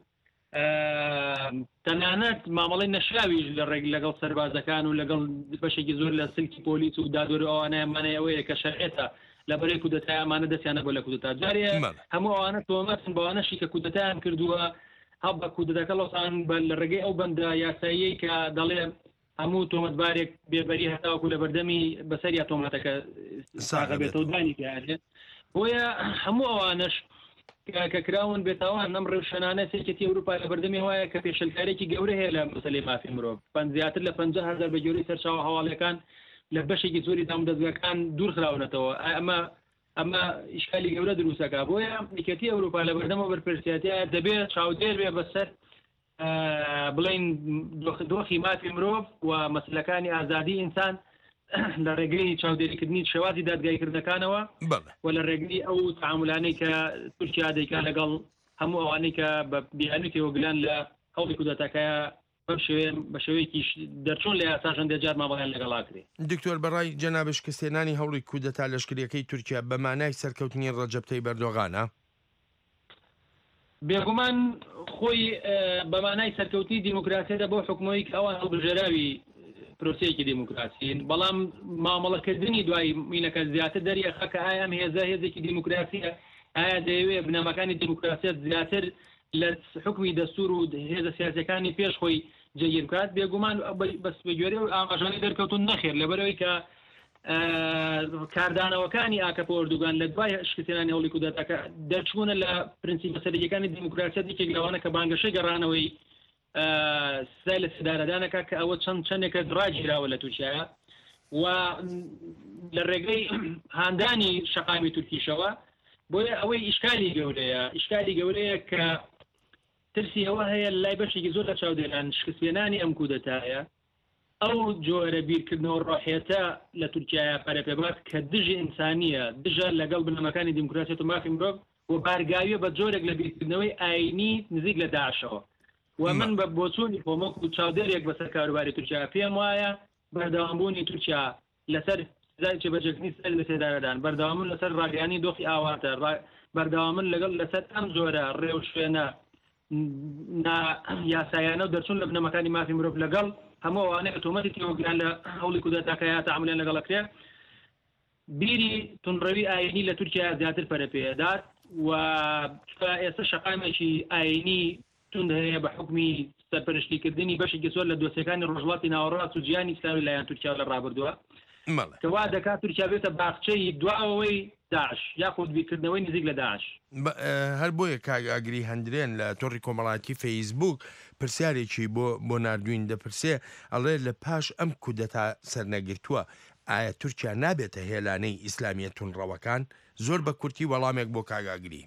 تەنانەت مامەڵی نەشاویش لە ڕێگ لەگەڵ سەربازەکان و لەگەڵ بەشێکی زۆر لە سلکی پۆلیس و دادوەر ئەوانەیەمانەیەوەیە کە شەرعەتە لە بەرەی کودەتای ئەمانە دەستیانە بۆ لە کودەتا جارێ هەموو ئەوانە تۆمەتن بەوانەشی کە کودەتایان کردووە هەڵ بە کودەتەکە لەوسان لە ڕێگەی ئەو بەندە یاساییەی کە دەڵێ هەموو تۆمەتبارێک بێبەری هەتاوەکو لە بەردەمی بەسەریا تۆمەتەکە ساغەبێتەوە دانی پێێت بۆیە هەموو ئەوانش کە کراون بێتاوان نەم ڕێوشەنانە سێکەتی ئەوروپا لە بەردەمی وایە کە پێشەلکارێکی گەورە هەیە لە مەسەلەی مافی مرۆڤ زیاتر لە پەنجا هەزار بە گەوری سەرچاوە هەواڵەکان لە بەشێکی زۆری دام دەستگاکان دوور خراونەتەوە ئەمە ئەمە ئیشکالی گەورە دروستەکە بۆیە یەکەتی ئەوروپا لە بەردەمەوە بەرپرسیاتیە دەبێت چاودێر بێ بەسەر بڵین دۆخی مافی مرۆڤ و مەسلەکانی ئازادی ئینسان لە ڕێگەی چاودێریکردنی شێوازی دادگایکردنەکانەوە و لە ڕێگەی ئەو تعاملانەی کە تورکیا دەیکا لەگەڵ هەموو ئەوانەی کە بە بیانوی تێوەگلان لە هەوڵی کودەتاکایە بە شێوەیەکی دەرچوون لە یاساژن دەجار مامەڵیان لەگەڵاکرێ. دکتۆر بەڕای جەنابش کەسێنانی هەوڵی کودەتا لەشکریەکەی تورکیا بە مانای سەرکەوتنی ڕەجەب تەیب ئەردۆغانە؟ بێگومان خۆی بە مانای سەرکەوتنی دیموکراسیەدا بۆ حکومەوەی کە ئەوان هەڵبژێراوی پرۆسەیەکی دیموکراسیین، بەڵام مامەڵەکردنی دوای مینەکە زیاتر دەریەخە کە ئایا ئەم هێزە هێزێکی دیموکراسیە، ئایا دەیەوێت بنەمەکانی دیموکراسیەت زیاتر لە حکمی دەستور و هێزە سیاسەکانی پێش خۆی جێگیر بکات. بێگومان بەس بەگوێرە و ئاماژانی دەرکەوتون نەخێر لەبەرەوەی کە کاردانەوەکانی ئاکەپە ئەردوگان لە دوای شکستێنانی هەوڵی کودەتاکە دەرچوونە لە پرینسیپە سەرەکیەکانی دیموکراسیەت یەکێک لەوانە کە بانگەشەی گەڕانەوەی سای لە سدارەدانەکە کە ئەوە چەند چەندێکە ڕاگیراوە لە تورکیایە و لە ڕێگەی هاندانی شەقامی تورکیشەوە بۆیە ئەوەی ئیشکالی گەورەیە ئیشکالی گەورەیە کە ترسی ئەوە هەیە لای بەشێکی زۆر لە چاودێران شکستێنانی ئەم کودەتایە ئەو جۆرە بیرکردنەوە ڕۆحیەتە لە تورکیایە پەرەپێبات کە دژی ئینسانیە، دژە لەگەڵ بنەمەکانی دیموکراسیەت و مافی مرۆڤ و بارگاویە بە جۆرێک لە بیرکردنەوەی ئاینی نزیک لە داعشەوە. و من بە بۆچوونی خۆمەک و چاودێرێک بەسەر کاروباری تورکیا پێم وایە بەردەوامبوونی تورکیا لەسەر سزای جێبەجێکردنی سەر لە سێدارەدان، بەردەوامن لەسەر ڕاگەیانی دۆخی ئاواتە، بەردەوامن لەگەڵ لەسەر ئەم جۆرە ڕێو شوێنە یاسایانە و دەرچوون لە بنەمەکانی مافی مرۆڤ لەگەڵ هەموو ئەوانەیە ئۆتۆماتیک تێوەگران لە هەوڵی کودەتاکەیە تەعاملیان لەگەڵەکرێ بیری تونڕەوی ئاینی لە تورکیا زیاتر پەرەپێدات و ئێستا شەقامێکی ئاینی تند هەیە بە حکمی سەرپەرشتیکردنی بەشێکی زۆر لە دۆسیەکانی ڕۆژهەڵاتی ناوەڕاست و جیهانی ئیسلامی لایەن تورکیا لە ڕابردووە کە وا دەکات تورکیا بێتە باخچەی دواوەوەی داعش یاخود بیرکردنەوەی نزیک لە داعش. هەر بۆیە کاگری هەندرێن لە تۆڕی کۆمەڵایەتی فەیسبوک پرسیارێکی بۆ بۆ نردوین دەپرسێ ئەڵێ لە پاش ئەم کودەتا سەرنەگرتووە ئایا تورکیا نابێتە هێلانەی ئیسلامیە تونڕەوەکان؟ زۆر بە کورتی وەڵامێک بۆ کاگاگری.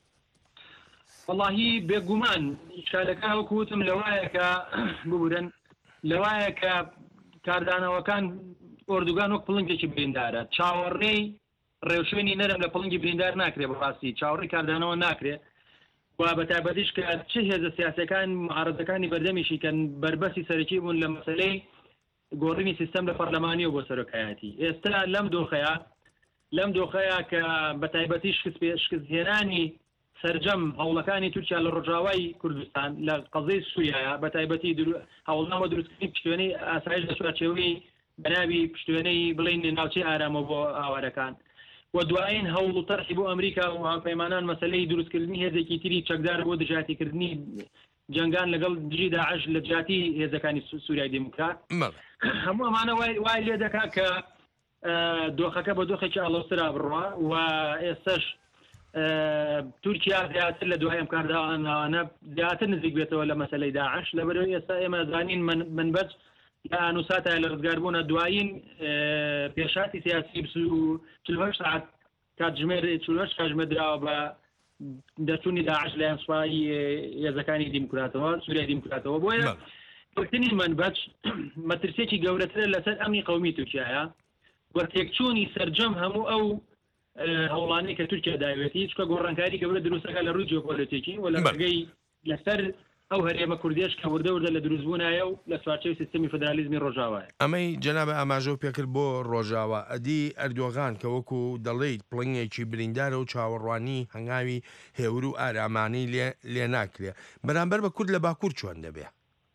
واللهی بێگومان ئیشکالەکە وەکوتم لەوایە کە ببورن لەوایە کە کاردانەوەکان ئۆردوگان وەک پڵنگێکی بریندارە، چاوەڕێی ڕێوشوێنی نەرم لە پڵنگی بریندار ناکرێ بەڕاستی چاوەڕێی کاردانەوە ناکرێت و بە تایبەتیش کە چه هێزە سیاسەکان معارەزەکانی بەردەمیشی کە بربەسی سەرەکی بوون لە مەسەلەی گۆڕینی سیستەم لە پەرلەمانی و بۆ سەرۆکایەتی. ئێستا لەم دۆخەیە لەم دۆخەیە کە بە تایبەتی شکستهێنانی سەرجەم هەوڵەکانی تورکیا لە ڕۆژاوای کوردستان لە قەزەی سووریایە بە تایبەتی هەوڵنامە دروستکردنی پشتوێنەی ئاسایش لە سوورچێوەی بەناوی پشتوێنەی بڵین ناوچەی ئارامە بۆ ئاوارەکان و دوایین هەوڵ و تەرحی بۆ ئەمریکا و هاوپەیمانان مەسەلەی دروستکردنی هێزێکی تری چەکدار بۆ دژاتیکردنی جەنگان لەگەڵ دژی داعش لە جیاتی هێزەکانی سووریای دیموکرات هەموو ئەمانە وای لێ دەکات کە دۆخەکە بە دۆخێکی ئاڵۆسرا بڕوە و ئێستاش تورکیا زیاتر لە دوای ئەم کاردانانە زیاتر نزیک بێتەوە لە مەسەلەی داعش لەبەرەوەی ئێستا ئێمە زانین منبەج لە ئانووساتە لە ڕزگاربوونە دوایین پێشاتی سیاسی چل و هەشت ساعت کاتژمێر چل و هەشت کاتژمێر دراوە بە دەرچوونی داعش لە سوپای هێزەکانی دیموکراتەوە سووریای دیموکراتەوە بۆیە وەکتنی منبەج مەترسێکی گەورەترە لەسەر ئەمنی قەومی تورکیایە وە تێکچوونی سەرجەم هەموو ئەو هەوڵانەی کە تورکیا داوێتی چکە گۆڕانکاری گەورە دروستەکە لە ڕووی جیۆپۆلیتیکی و لە ڕێگەی لەسەر ئەو هەرێمە کوردێش کە وردە وردە لە دروستبوونایە و لە سوارچەوی سیستەمی فدرالیزمی ڕۆژاوایە. ئەمەی جەنابە ئاماژە و پێکرد بۆ ڕۆژاوە ئەدی ئەردۆغان کە وەکو دەڵێیت پڵنگێکی بریندارە و چاوەڕوانی هەنگاوی هێور و ئارامانی لێ ناکرێ بەرامبەر بە کورد لە باکوور چۆن دەبێ؟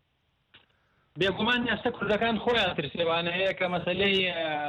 بێگومان ئێستا کوردەکان خۆیان ترسێوانە هەیە کە مەسەلەی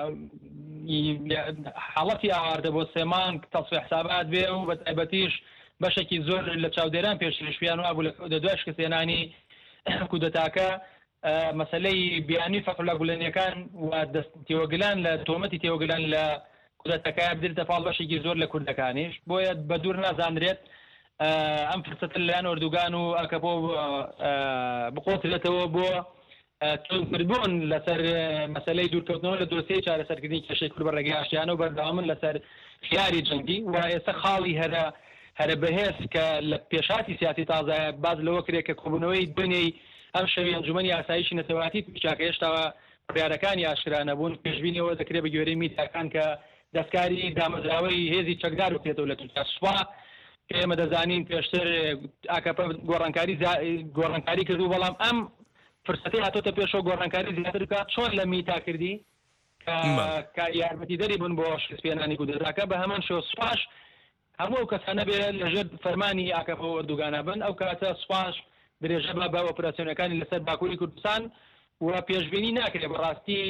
حاڵەتی ئاواردە بۆ سێمان تەصفیح حسابات بێ و بە تایبەتیش بەشێکی زۆر لە چاودێران پێششویان وابوو لە دوای شکستێنانی کودەتاکە مەسەلەی بیانی فەقر گولێنیەکان و تێوەگلان لە تۆمەتی تێوەگلان لە کودەتەکە بدرێتە پاڵ بەشێکی زۆر لە کوردەکانیش بۆیە بە دوور نازانرێت ئەم فرسەتە لەلایەن ئۆردوگان و ئەکەپۆ بقۆترێتەوە بۆ تونکردبوون لەسەر مەسەلەی دوورکەوتنەوە لە دۆسیەی چارەسەرکردنی کێشەی کورد بە ڕێگەی ئاشتیانە و بەردەوامن لەسەر خیاری جەنگی و ئێستا خاڵی هەرە هەرە بەهێز کە لە پێشاتی سیاسی تازایە باز لەوە کرێت کە کۆبوونەوەی دنیای ئەم شەوی ئەنجومەنی ئاسایشی نەتەوەیەتی تورکیا کە هێشتاوە بڕیارەکانی ئاشکرانە بوون پێشبینیەوە دەکرێت بە گوێرەی میتاکان کە دەستکاری دامەزراوەی هێزی چەکدار و پێێتەوە لە تووشە سوپا کە ئێمە دەزانین پێشتر ئاکەپە گۆڕانکاری گۆڕانکاری کردو بەڵام ئەم فرسەتی هاتۆتە پێشەوە گۆڕانکاری زیاتر بکات چۆن لە میتا کردی کە یارمەتی دەری بوون بۆ شکستپێنانی کودەتاکە بە هەمان شێوە سوپاش هەموو کەسانە بێ لەژێر فەرمانی ئاکەپە وەردوگانە بن ئەو کاتە سوپاش درێژە بە بە ئۆپراسیۆنەکانی لەسەر باکووری کوردستان و پێشبینی ناکرێت بەڕاستی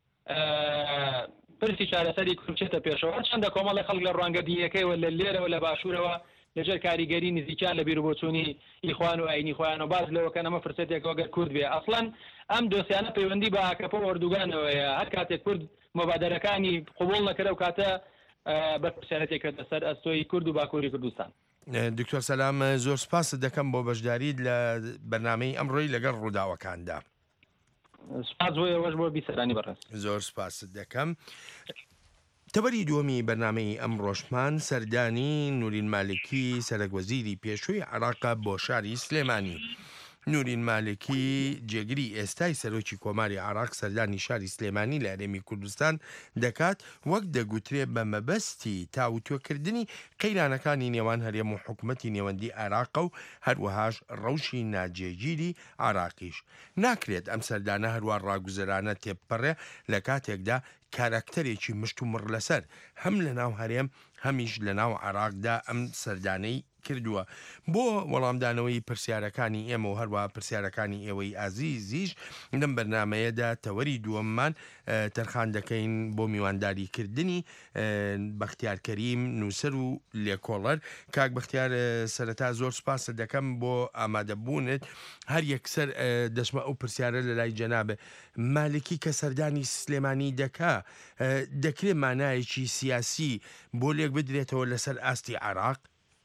پرسی چارەسەری کوچێتە پێشەوە چەندە کۆمەڵی خەڵک لە ڕوانگەدیەکەیەوە لە لێرەوە لە باشوورەوە لەژێر کاریگەری نزیکان لە بیر بۆچوونی ئیخوان و ئاینی خۆیان و باز لەوە کەنەمە فرسەتێکەوە گەر کورد بێ ئەسڵەن ئەم دۆسیانە پەیوەندی بە ئاکەپە وەردوگانەوەیە هەر کاتێک کورد مەبادرەکانی قوبوڵ نەکرە و کاتە بە پرسیارەتێکە دەسەر ئەستۆی کورد و باکووری کوردستان. دکتۆر سەلام زۆر سپاس دەکەم بۆ بەشداریت لە بەرنامەی ئەمڕۆی لەگەڵ ڕووداوەکاندا. سپاس بۆیەوەش بۆ بیسەرانی بەڕێز. زۆر سپاس دەکەم. تەبەری دووەمی بەرنامەی ئەم ڕۆژمان سەردانی نورین مالکی سەرۆکوەزیری پێشووی عێراق بۆ شاری سلێمانی. نورین مالکی جێگری ئێستای سەرۆکی کۆماری عێراق سەردانی شاری سلێمانی لە هەرێمی کوردستان دەکات وەک دەگوترێ بە مەبەستی تاوتوێکردنی قەیرانەکانی نێوان هەرێم و حکوومەتی نێوەندی عێراق و هەروەهاش ڕەوشی ناجێگیری عێراقیش. ناکرێت ئەم سەردانە هەروە ڕاگوزەرانە تێپەڕێ لە کاتێکدا کارکتەرێکی مشت و مڕ لەسەر هەم لە ناو هەرێم هەمیش لە ناو عێراقدا ئەم سەردانەی کردووە. بۆ وەڵامدانەوەی پرسیارەکانی ئێمە و هەروە پرسیارەکانی ئێوەی ئازیزیش لەم بەرنمەیەدا تەوەری دووەممان تەرخان دەکەین بۆ میوانداریکردنی بەختیار کەریم نووسەر و لێکۆڵەر. کاک بەختیار سەرەتا زۆر سپاسە دەکەم بۆ ئامادەبوونت. هەر یەکسەر دەچمە ئەو پرسیارە لە لای جەنابە مالکی کە سەردانی سلێمانی دەکا دەکرێت مانایەکی سیاسی بۆ لێک بدرێتەوە لەسەر ئاستی عێراق؟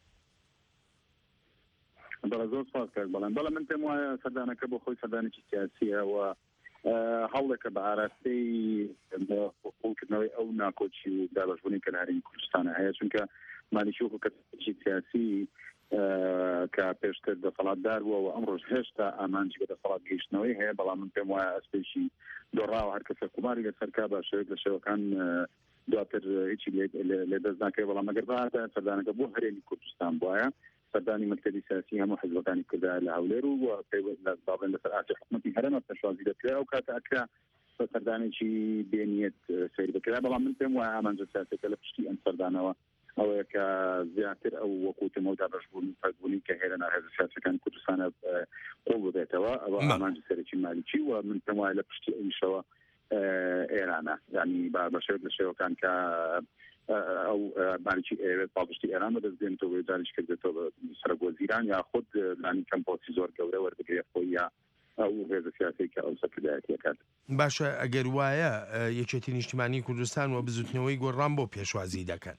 بەڵێ زۆر سپاس کاک بەڵێن بەڵێ من پێم وایە سەردانەکە بۆ خۆی سەردانێکی سیاسیە و هەوڵێکە بە ئاراستەی قوڵکردنەوەی ئەو ناکۆچی و دابەشبوونی کە لە هەرێمی کوردستانە هەیە چونکە مالیکی وەکو کەسێکی سیاسی کە پێشتر دەسەڵاتدار بووە و ئەمڕۆژ هێشتا ئامانجی بە دەسەڵات گەیشتنەوەی هەیە بەڵام من پێم وایە ئەسپێکی دۆڕاوە هەر کەسە کوماری لەسەرکا بە شێوەیەک لە شێوەکان دواتر هیچی لێ دەست ناکەوێت بەڵام ئەگەر بەهاتە سەردانەکە بۆ هەرێمی کوردستان بووایە سەردانی مەکتەبی سیاسی هەموو حیزبەکانی کردا لە هەولێر و باڵێن لەسەر ئاسی حکوومەتی هەرێمە پێشوازی دەکرا و کاتە ئەکرا بە سەردانێکی بێنیەت سەیر بکرا بەڵام من پێم وایە ئامانجە سیاسەکە لە پشتی ئەم سەردانەوە ئەوەیە کە زیاتر ئەو وەکوتم و دابەشبوون فەربوونی کە هێرە ناهێز سیاسەکانی کوردستانە قوڵ ببێتەوە ئەوە ئامانجە سەرەکی مالیکی و من پێم وایە لە پشتی ئەویشەوە ئێرانە یعنی بە شێوەیەک لە شێوەکان کە ئەو مالیکی ئێوێت پاڵپشتی ئێران بەدەستێنێتەوە جاریش کردێتەوە سەرۆکوەزیران یا خود لانی کەم پۆسی زۆر گەورە وەردەگرێت خۆی یا ئەو هێزە سیاسی کە ئەو سەرکردایەتیەکات. باشە ئەگەر وایە یەکێتی نیشتیمانی کوردستان و بزوتنەوەی گۆڕان بۆ پێشوازی دەکەن.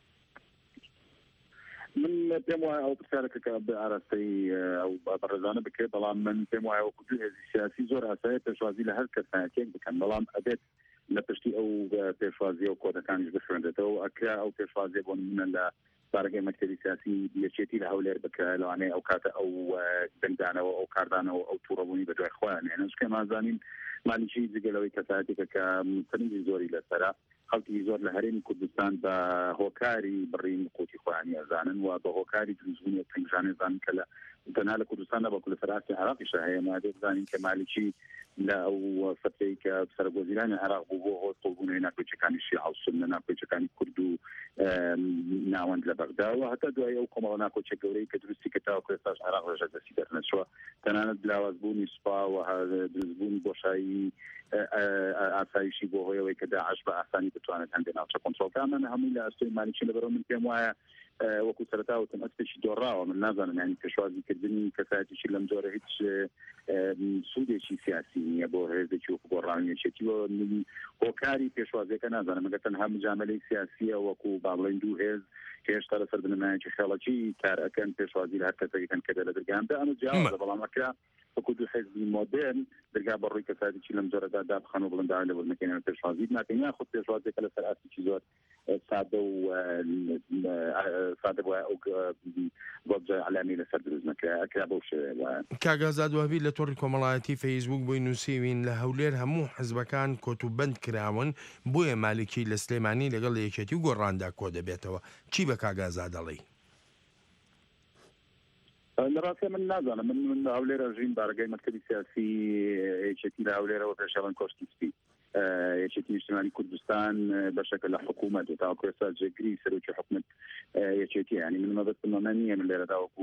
من پێم وایە ئەو پرسیارەکە کە بە ئاراستەی ئەو بەڕێزانە بکرێت بەڵام من پێم وایە وەکو دوو هێزی سیاسی زۆر ئاسایە پێشوازی لە هەر کەسایەتێک بکەن بەڵام ئەبێت لە پشتی ئەو پێشوازی و کۆدەکانیش بخوێنرێتەوە ئەکرا ئەو پێشوازی بۆ نمونە لە بارگەی مەکتەبی سیاسی یەکێتی لە هەولێر بکرا لەوانەیە ئەو کاتە ئەو دەنگدانەوە ئەو کاردانەوە ئەو تووڕەبوونی بە دوای خۆیان هێنن چکە مازانین مالیکی جگەلەوەی کەسایەتێکە کە تەنیزی زۆری لەسەرا خەڵکی زۆر لە هەرێمی کوردستان بە هۆکاری بڕین قوتی خۆیانی ئەزانن و بە هۆکاری دروستبوونی تەنگژانێ زانن کە لە تەنها لە کوردستانە بە کولە سەراسی عێراقیشە هەیە مادە بزانین کە مالیکی لە ئەو فترەی کە سەرۆکوەزیرانی عێراق بوو بۆ هۆ قوڵبوونەوەی ناکۆچەکانی شیعە و سونە ناکۆچەکانی کورد و ناوەند لە بەغدا و هەتا دوای ئەو کۆمەڵە ناکۆچە گەورەی کە دروستی کە تاوەکو ئێستاش عێراق ڕێژە دەستی دەرنەچووە تەنانەت لاوازبوونی سوپا و دروستبوونی بۆشایی ئاسایشی بۆ هۆیەوەی کە داعش بە ئاسانی بتوانێت هەندێک ناوچە کۆنتڕۆڵکانە هەمووی لە ئەستۆی مالیکی لەبەرەوە من پێم وایە وەکو سەرەتاوتم ئەسپێکی دۆڕاوە من نازانم ینی پێشوازیکردنی کەسایەتیشی لەم جۆرە هیچ سوودێکی سیاسی نییە بۆ هێزێکی وەکو گۆڕاویەکێتیوە هۆکاری پێشوازیەکە نازانم ئەگەر تەنها مجاملەی سیاسیە وەکو با بڵێن دوو هێز هێشتا لەسەر بنمایەکی خێڵەکی کار ئەەکەن پێشوازی لە هەر کەسێکەکەن کە لە دەرگاندا ئەمە جیاوازە بەڵام ئەکرا وەکو دوو حزبی مۆدرن دەرگا بەڕووی کەساتێکی لەم جۆرەدا دابخەن و بڵنداوی لە بەرنەکەیان پێشوازی ناکەن یان خۆ پێشوازێکە لەسەر ئاسێکی زۆر سادە و سادە بووە ئەو بۆجا عەلامی لەسەر دروست نەکرا ئەکرا بەو شێوەیە. کاگازاد وهبی لە تۆڕی کۆمەڵایەتی فەیسبوک بۆی نووسیوین لە هەولێر هەموو حزبەکان کۆتوبەند کراون بۆیە مالکی لە سلێمانی لەگەڵ یەکێتی و گۆڕاندا کۆ دەبێتەوە. چی بە کاگازاد دەڵێی؟ لەڕاستە من نازانم من من هەولێرە ژین بارگای مەکتەبی سیاسی یەکێتی لە هەولێرەوە پێشەڵەن کۆشتی سپی یەکێتی نیشتیمانی کوردستان بەشەکە لە حکوومەت تاوەکو ئێستا جێگری سەرۆکی حکوومەت یەکێتی ینی من مەبەستمە نییە من لێرەدا وەکو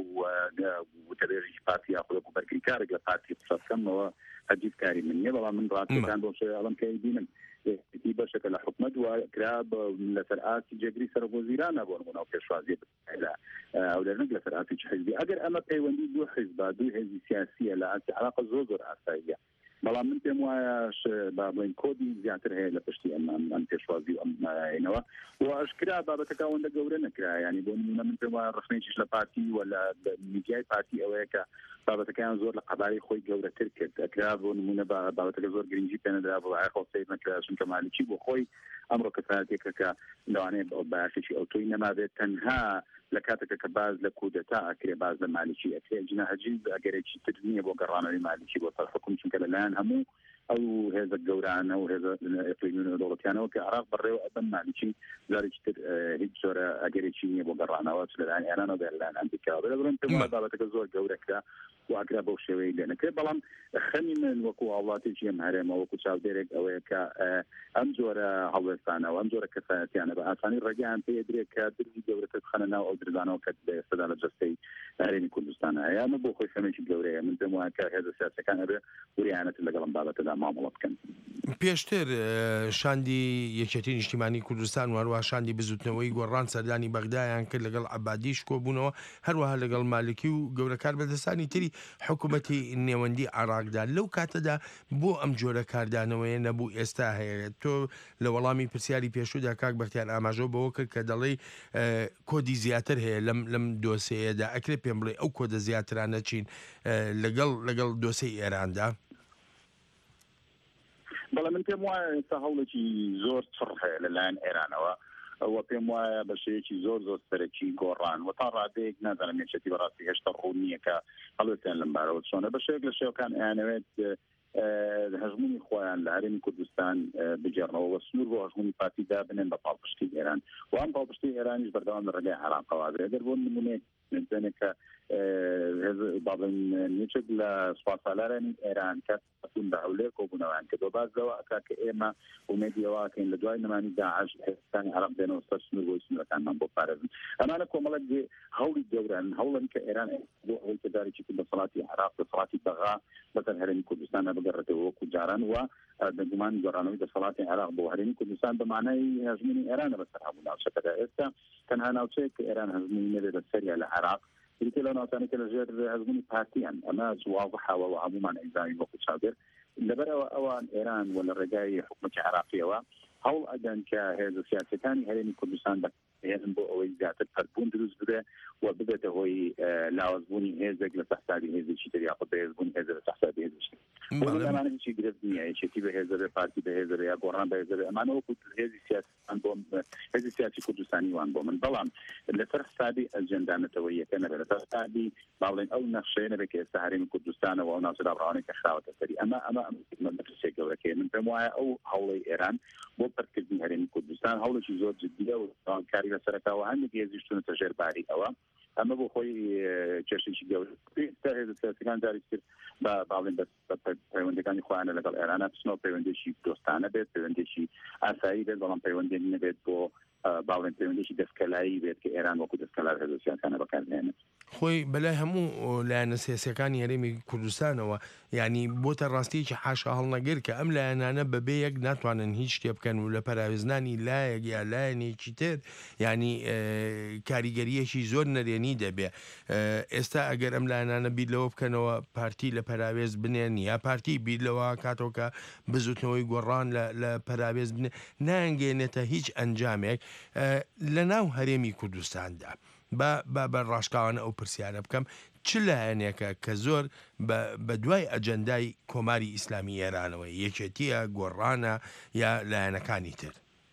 وتەبێژی پارتی یاخود وەکو بەرگریکارێک لە پارتی قسە بکەمەوە هەرگیز کاری من نییە بەڵام من ڕاستیەکان بۆ شێوەیە ئەڵەم کە بینم یەکێتی بەشەکە لە حکوومەت وکرا لەسەر ئاسی جێگری سەرۆکوەزیرانە بۆ نمونە و پێشوازی لە هەولێر نەک لەسەر ئاسێکی حیزبی ئەگەر ئەمە پەیوەندی دوو حیزبە دوو هێزی سیاسیە لە ئاسی عەراقە زۆر زۆر ئاساییە بەڵام من پێم وایە با بڵێن کۆدی زیاتر هەیە لە پشتی ئەم پێشوازی و ئەمەینەوە و ئەشکرا بابەتەکە ئەوەندە گەورە نەکرا ینی بۆ نمونە من پێم وایە ڕخنێکیش لە پارتی و لە میدیای پارتی ئەوەیە کە بابەتەکان زۆر لە قەبارەی خۆی گەورەتر کرد ئەکرا بۆ نمونە بابەتەکە زۆر گرنگی پێنەدرا بۆ ئاخۆ سەیر نەکرا چونکە مالکی بۆ خۆی ئەمڕۆ کەساتێکە کە لەوانەیە باشێکی ئەوتۆی نەمابێت تەنها لە کاتێکە کە باز لە کودەتا ئەکرێ باز لە مالکی ئەکرێ جناحەجیز ئەگەرێکی تر نییە بۆ گەڕانەوەی مالکی بۆ سەرحکوم چونکە لەلایەن هەموو ئەو هێزە گەورانە و هێزە ئەقلیمی دەوڵەتیانەوە کە عێراق بەڕێوە ئەبن مالکی جارێکی تر هیچ جۆرە ئەگەرێکی نییە بۆ گەڕانەوە لەلایەن ئێرانەوە لەلایەن ئەمریکا بەڵام پێم وایە بابەتەکە زۆر گەورەکرا واگرا بەو شێوەیە لێ نەکرێت بەڵام خەمی من وەکو هاوڵاتێکی ئەم هەرێمە وەکو چاودێرێک ئەوەیە کە ئەم جۆرە هەڵوێستانەوە ئەم جۆرە کەسایەتیانە بە ئاسانی ڕێگەیان پێ درێت کە درزی گەورەتر بخەنە ناو ئەو درزانەوە کە ئێستادا لە جەستەی هەرێمی کوردستانە هەیە ئەمە بۆ خۆی خەمێکی گەورەیە من پێم وایە کە هێزە سیاسیەکان هەبێ وریانەت لەگەڵ بابەتەدا مامەڵە بکەن. پێشتر شاندی یەکێتی نیشتیمانی کوردستان و هەروەها شاندی بزوتنەوەی گۆڕان سەردانی بەغدایان کرد لەگەڵ عەبادیش کۆبوونەوە هەروەها لەگەڵ مالکی و گەورەکار بەدەستانی تری حکوومەتی نێوەندی عێراقدا لەو کاتەدا بۆ ئەم جۆرە کاردانەوەیە نەبوو ئێستا هەیە تۆ لە وەڵامی پرسیاری پێشودا کاک بەختیار ئاماژە بەوە کرد کە دەڵێ کۆدی زیاتر هەیە لەم لەم دۆسەیەدا ئەکرێ پێم بڵێ ئەو کۆدە زیاترانە چین لەگەڵ لەگەڵ دۆسەی ئێراندا بەڵام من پێم وایە ئێستا هەوڵێکی زۆر چڕ هەیە لەلایەن ئێرانەوە ئەوە پێم وایە بە شێوەیەکی زۆر زۆر سەرەکی گۆڕان و تا ڕادەیەک نازانم یەکێتی بەڕاستی هێشتا ڕوون نییە کە هەڵوێستیان لەم بارەوە چۆنە بە شێوەیەک لە شێوەکان ئەیانەوێت هەژمونی خۆیان لە هەرێمی کوردستان بگێڕنەوە وە سنوور بۆ هەژمونی پارتیدا بنێن بە پاڵپشتی ئێران و ئەم پاڵپشتی ئێرانیش بەردەوام لە ڕێگای عێراقەوە درێت دەر بۆ نمونەیەک نزانێکە باڵێن نێچێک لە سوپا سالارانی ئێران کە ئەچوون بە هەولێر کۆبوونەوەیان کە دۆباز لەوە ئەکا کە ئێمە ئومێدیەوەکەین لە دوای نەمانی داعش هێستانی عەراق بێنەوە سەر سنوور بۆ سنوورەکانمان بۆ پارێزن ئەمانە کۆمەڵک هەوڵی گەورەن هەوڵن کە ئێران بۆ ئەوەی کە دارێکی کرد بە سەڵاتی عێراق بە سەڵاتی بەغا بەسەر هەرێمی کوردستان بگەڕێتەوە وەکو جاران وە دەگومان گۆڕانەوەی دەسەڵاتی عێراق بۆ هەرێمی کوردستان بە معنای هەژمونی ئێرانە بەسەر هەموو ناوچەکەدا ئێستا تەنها ناوچەیەک کە ئێران هەژمونی نەبێت بەسەریە لە عێراق دیکە لە ناوچانێک کە لەژێر هەژمونی پارتیان ئەمە واضحەوە و هەمومان ئەیزانی وەکو چاودێر لەبەرەوە ئەوان ئێران و لە ڕێگای حکومەتی عێراقیەوە هەوڵ ئەدەن کە هێزە سیاسەکانی هەرێمی کوردستان بەهێنن بۆ ئەوەی زیاتر پەربوون دروست ببێ و ببێتە هۆی لاوازبوونی هێزێک لە سەحسابی هێزێکی تر یاخود بەهێزبوونی هێزە لە سەحسابی هێزێکی ئەمانە هیچی گرفت نییە یەکێتی بە هێزە بێ پارتی بە هێزە بێ یا گۆڕان بە هێزە بێ ئەمانە وەکو هێزی سیاسیان بۆ هێزی سیاسی کوردستانی وان بۆ من بەڵام لەسەر حسابی ئەجەندانەتەوە یەکە نەبێت لەسەر حسابی باڵێن ئەو نەخشەیە نەبێت کە ئێستا هەرێمی کوردستانەوە ئەو ناوچە دابڕاوانێک کە خراوەتە سەری ئەمە ئەمە مەترسێک گەورەکەیە من پێم وایە ئەو هەوڵەی ئێران بۆ پەرکردنی هەرێمی کوردستان هەوڵێکی زۆر جددیە و کاری لەسەرەکەەوە هەندێک هێزی شتونەتە ژێرباری ئەوە ئەمە بۆ خۆی کێشێکی گەورە هێزە سیاسیەکان جاری کرد بە باڵێن بە پەیوەندەکانی خۆیانە لەگەڵ ئێرانە بچنەوە پەیوەندێکی دۆستانە بێت پەیوەندێکی ئاسایی بێت بەڵام پەیوەندێک نەبێت بۆ باڵێن پەیوەندێکی دەستکەلایی بێت کە ئێران وەکو دەستکەلار هێزە سیاسیەکانە بەکارهێنێت خۆی بەلای هەموو لایەنە سیاسیەکانی هەرێمی کوردستانەوە ینی بۆتە ڕاستیەکی حاشا هەڵنەگر کە ئەم لایەنانە بەبێ یەک ناتوانن هیچ شتێ بکەن و لە پەراوێزنانی لایەک یا لایەنێکی تر ینی کاریگەریەکی زۆر نەرێنی دەبێ ئێستا ئەگەر ئەم لایەنانە بیر لەوە بکەنەوە پارتی لە پەراوێز بنێن یا پارتی بیر لەوە کاتۆکە بزوتنەوەی گۆڕان لە پەراوێز بنێ نانگەێنێتە هیچ ئەنجامێک لە ناو هەرێمی کوردستاندا بە بە ڕاشکاوانە ئەو پرسیارە بکەم چ لایەنێکە کە زۆر بە دوای ئەجەندای کۆماری ئیسلامی ئێرانەوە یەکێتیە گۆڕانە یا لایەنەکانی تر.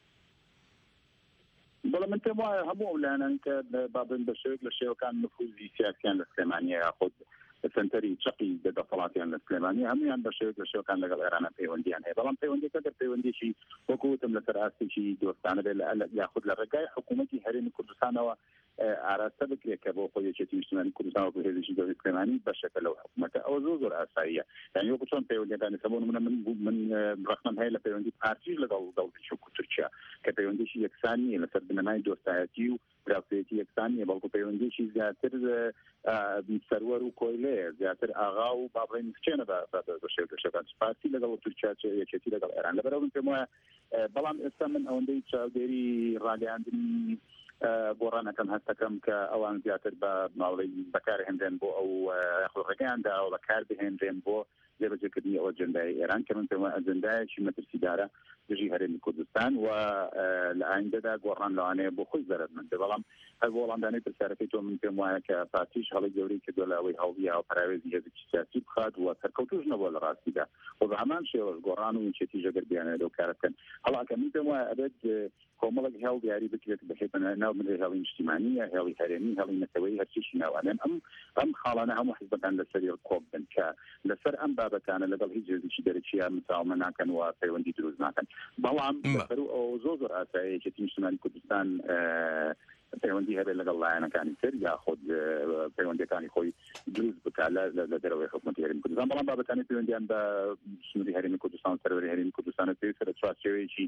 بەڵام من پێم وایە هەموو لایەنان کە بابن بە شێوەیەک لە شێوەکان نفوذی سیاسییان لە سلێمانیە یاخود سنتەری چقی دەدەسەڵاتیان لە سلێمانی هەمویان بە شێوەیەک لە شێوەکان لەگەڵ ئێرانە پەیوەندیان هەیە بەڵام پەیوەندیەکە دەر پەیوەندیشی وەکوتم لەسەر ئاستێکی دۆستانە بێت یاخود لە ڕێگای حکوومەتی هەرێمی کوردستانەوە ئاراستە بکرێت کە بۆ خۆی یەکێتی نیشتیمانی کوردستان و هێزیی دەوڵەتی سلێمانی بەشێکە لەو حکوومەتە ئەوە زۆر زۆر ئاساییە یعنی وەکو چۆن پەیوەندیەکانی سەبوون من من من ڕەخنەم هەیە لە پەیوەندی پارتیش لەگەڵ دەوڵەتی تورکیا کە پەیوەندیشی یەکسانیە لەسەر بنەمای دۆستایەتی و راوسێتی یەکسانیە بەڵکو پەیوەندیشی زیاتر سەروەر و کۆیلەیە زیاتر ئاغا و بابڕین بچێنە بە شێوەکان پارتی لەگەڵ تورکیا یەکێتی لەگەڵ ئێران لەبەرەوە من پێم وایە بەڵام ئێستا من ئەوەندەی چاودێری ڕاگەیاندنی گۆڕانەکەم هەستەکەم کە ئەوان زیاتر بە ماوەی بەکارهێنرێن بۆ ئەو ڕێگەیاندا و بەکار بهێنرێن بۆ جێبەجێکردنی ئەوە ئەجەندای ئێران کە من پێم وایە ئەجەندایەکی مەترسیدارە دژی هەرێمی کوردستان و لە ئایندەدا گۆڕان لەوانەیە بۆ خۆی زەرمەندە بەڵام هەر بۆ وەڵامدانەی پرسیارەکەی تۆ من پێم وایە کە پارتیش هەڵی گەورەی کردووە لە ئەوەی هەڵبی هاوپەراوێزی هێزێکی سیاسی بخات و سەرکەوتوش نەبووە لە ڕاستیدا و بە هەمان شێوەش گۆڕان و وینچێتی ژەگەر بیانێت لەو کارە بکەن هەڵاکە من پێم وایە ئەبێت کۆمەڵێک هێڵ دیاری بکرێت بەهێز ناو من هێڵی نیشتیمانی یا هێڵی هەرێمی هێڵی نەتەوەی هەرچیشی ناوانێن ئەم ئەم خاڵانە هەموو حیزبەکان لەسەری کۆب بن کە لەسەر ئەم بابەتانە لەگەڵ هیچ هێزێکی دەرەچیە مساومە ناکەن و پەیوەندی دروست ناکەن بەڵام لەسەر ئەو زۆر زۆر ئاساییە یەکێتی نیشتیمانی کوردستان پەیوەندی هەبێت لەگەڵ لایەنەکانی تر یاخود پەیوەندیەکانی خۆی دروست بکات لە دەرەوەی حکوومەتی هەرێمی کوردستان بەڵام بابەتانی پەیوەندیان بە سنووری هەرێمی کوردستان سەروەری هەرێمی کوردستانە پێویستە لە چوارچێوەیەکی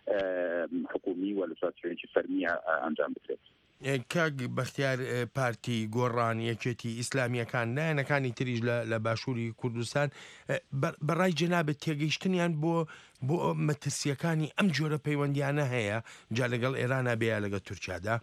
حکومی و لە چوارچێوەیەکی فەرمیە ئەنجام بکرێت. کاک بەختیار پارتی گۆڕان یەکێتی ئیسلامیەکان لایەنەکانی تریش لە باشووری کوردستان بەڕای جەنابەت تێگەیشتنیان بۆ بۆ مەترسیەکانی ئەم جۆرە پەیوەندیانە هەیە جا لەگەڵ ئێرانە بێ لەگەڵ تورکیادا؟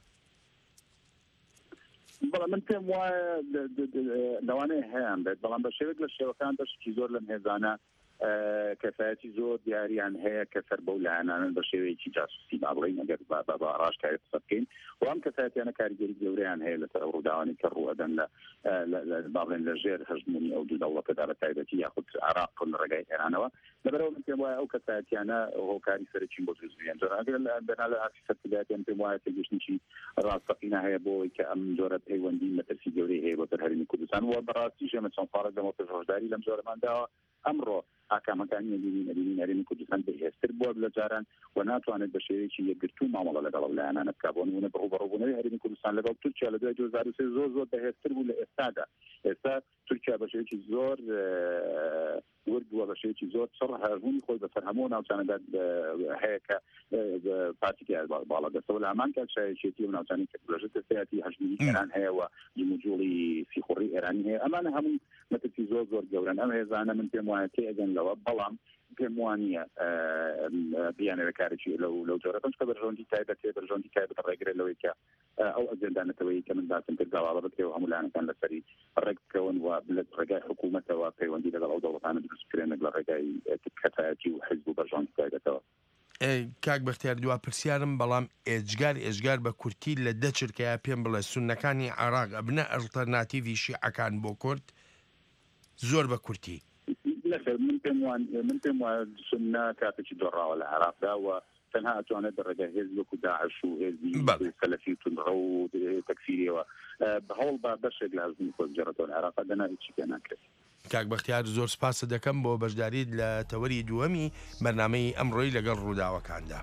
بەڵام من پێم وایە لەوانەیە هەیەیان بێت بەڵام بە شێوێک لە شێوەکان بەشێکی زۆر لەم هێزانە کەفایەتی زۆر دیاریان هەیە کە سەر بەو لایەنانن بە شێوەیەکی جاسوسی بابڵین ئەگەر بە ڕاشکاری قسە بکەین و ئەم کەفایەتیانە کاریگەری گەورەیان هەیە لەسەر ئەو ڕووداوانی کە ڕوئەدەن لە بابڵین لە ژێر هەژمونی ئەو دوو دەوڵەتەدا بە تایبەتی یاخود عێراق لە ڕێگای ئێرانەوە لەبەرەوە من پێم وایە ئەو کەفایەتیانە هۆکاری سەرچین بۆ دروستبوویان جۆرە ئەگەر بەنا لە ئاسی سەرکردایەتیان پێم وایە تێگەشتنی ڕاستەقینە هەیە بۆەوەی کە ئەم جۆرە پەیوەندی مەترسی گەورەی هەیە بۆ هەرێمی کوردستان و بەڕاستیش ئێمە چەند ساڵێک لەمەوە پێشڕۆژداری لەم جۆرەمانداوە ئەمڕۆ ئاکامەکانی نەبینی هەرێمی کوردستان بەهێزتر بووە لە جاران و ناتوانێت بە شێوەیەکی یەکگرتوو مامەڵە لەگەڵ لایەنانە بکات بۆ نمونە بەڕوبەڕووبوونەوەی هەرێمی کوردستان لەگەڵ تورکیا لە دوای دوو هەزار و سێ زۆر زۆر بەهێزتر بوو لە ئێستادا ئێستا تورکیا بە شێوەیەکی زۆر وردووە بە شێوەیەکی زۆر چڕ هەژمونی خۆی بەسەر هەموو ناوچانەدا هەیە کە پارتیکی باڵا دەستەوە لە هەمان کات شایەتێتی و ناوچانی کە پرۆژە سیاسی هەژمونی ئێران هەیە و جموجوڵی سیخوڕی ئێرانی هەیە ئەمانە هەموو مەترسی زۆر زۆر گەورن ئەم هێزانە من پێم وایە تێگەن لەوە بەڵام پێم وانە بیانەوە کارێکی لەو لەو جۆرە کە بەرژۆندی تایبەت بەرژۆندی تایبەت ڕێگرێت لەوەی کە ئەو ئەجەندانەتەوەی کە من باسم کرد گاڵا بکرێەوە هەموو لایەنەکان لەسەری ڕێک بکەون و لە ڕێگای حکوومەتەوە پەیوەندی لەگەڵ ئەو دەوڵەتانە دروست بکرێن لە ڕێگای کەفایەتی و حیزب و بەرژۆندی تایبەتەوە. کاک بەختیار دوا پرسیارم بەڵام ئێجگار ئێژگار بە کورتی لە دەچرکەیە پێم بڵێ سونەکانی عێراق ئەبنە ئەڵتەرناتیڤی شیعەکان بۆ کورد زۆر بە کورتی من پێم من پێم وایە سونە کاتێکی دۆڕاوە لە عێراقدا و تەنها ئەتوانێت بە ڕێگای هێزی وەکو داعش و هێزی سەلەفی و تونڕە و تەکفیریەوە بە هەوڵ با بەشێک لە هەزمی خۆی بجێڕێتەوە لە عێراقا دەنا هیچی پێ ناکرێت. کاک بەختیار زۆر سپاس دەکەم بۆ بەشداریت لە تەوەری دووەمی بەرنامەی ئەمڕۆی لەگەڵ ڕووداوەکاندا.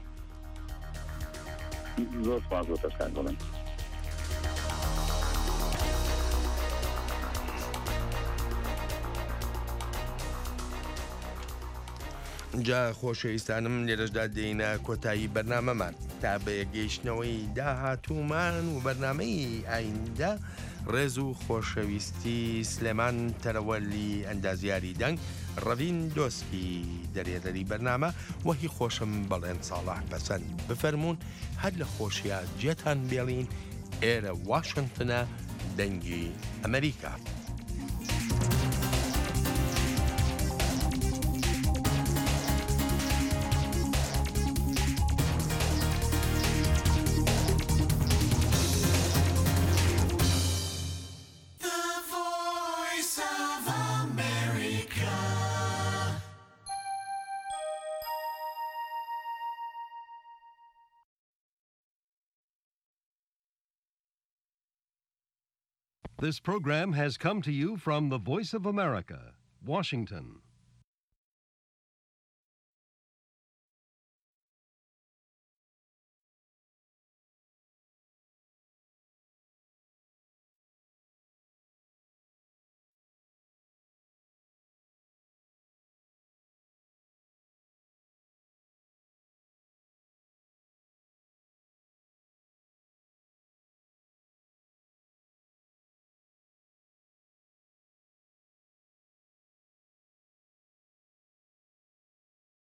زۆر سپاس بۆ تەشکان بڵێن. جا خۆشەویستانم لێرەشدا دێینە کۆتایی بەرنامەمان تا بە یەکگەیشتنەوەی داهاتوومان و بەرنامەی ئایندە ڕێز و خۆشەویستی سلێمان تەرەوەلی ئەندازیاری دەنگ ڕەڤین دۆسکی دەرێدەری بەرنامە وەهی خۆشم بەڵێن ساڵح بەسەند بفەرمونون هەر لە خۆشیە جێتان بێڵین ئێرە واشنگتنە دەنگی ئەمریکا. The voice This program has come to you from the Voice of America, Washington.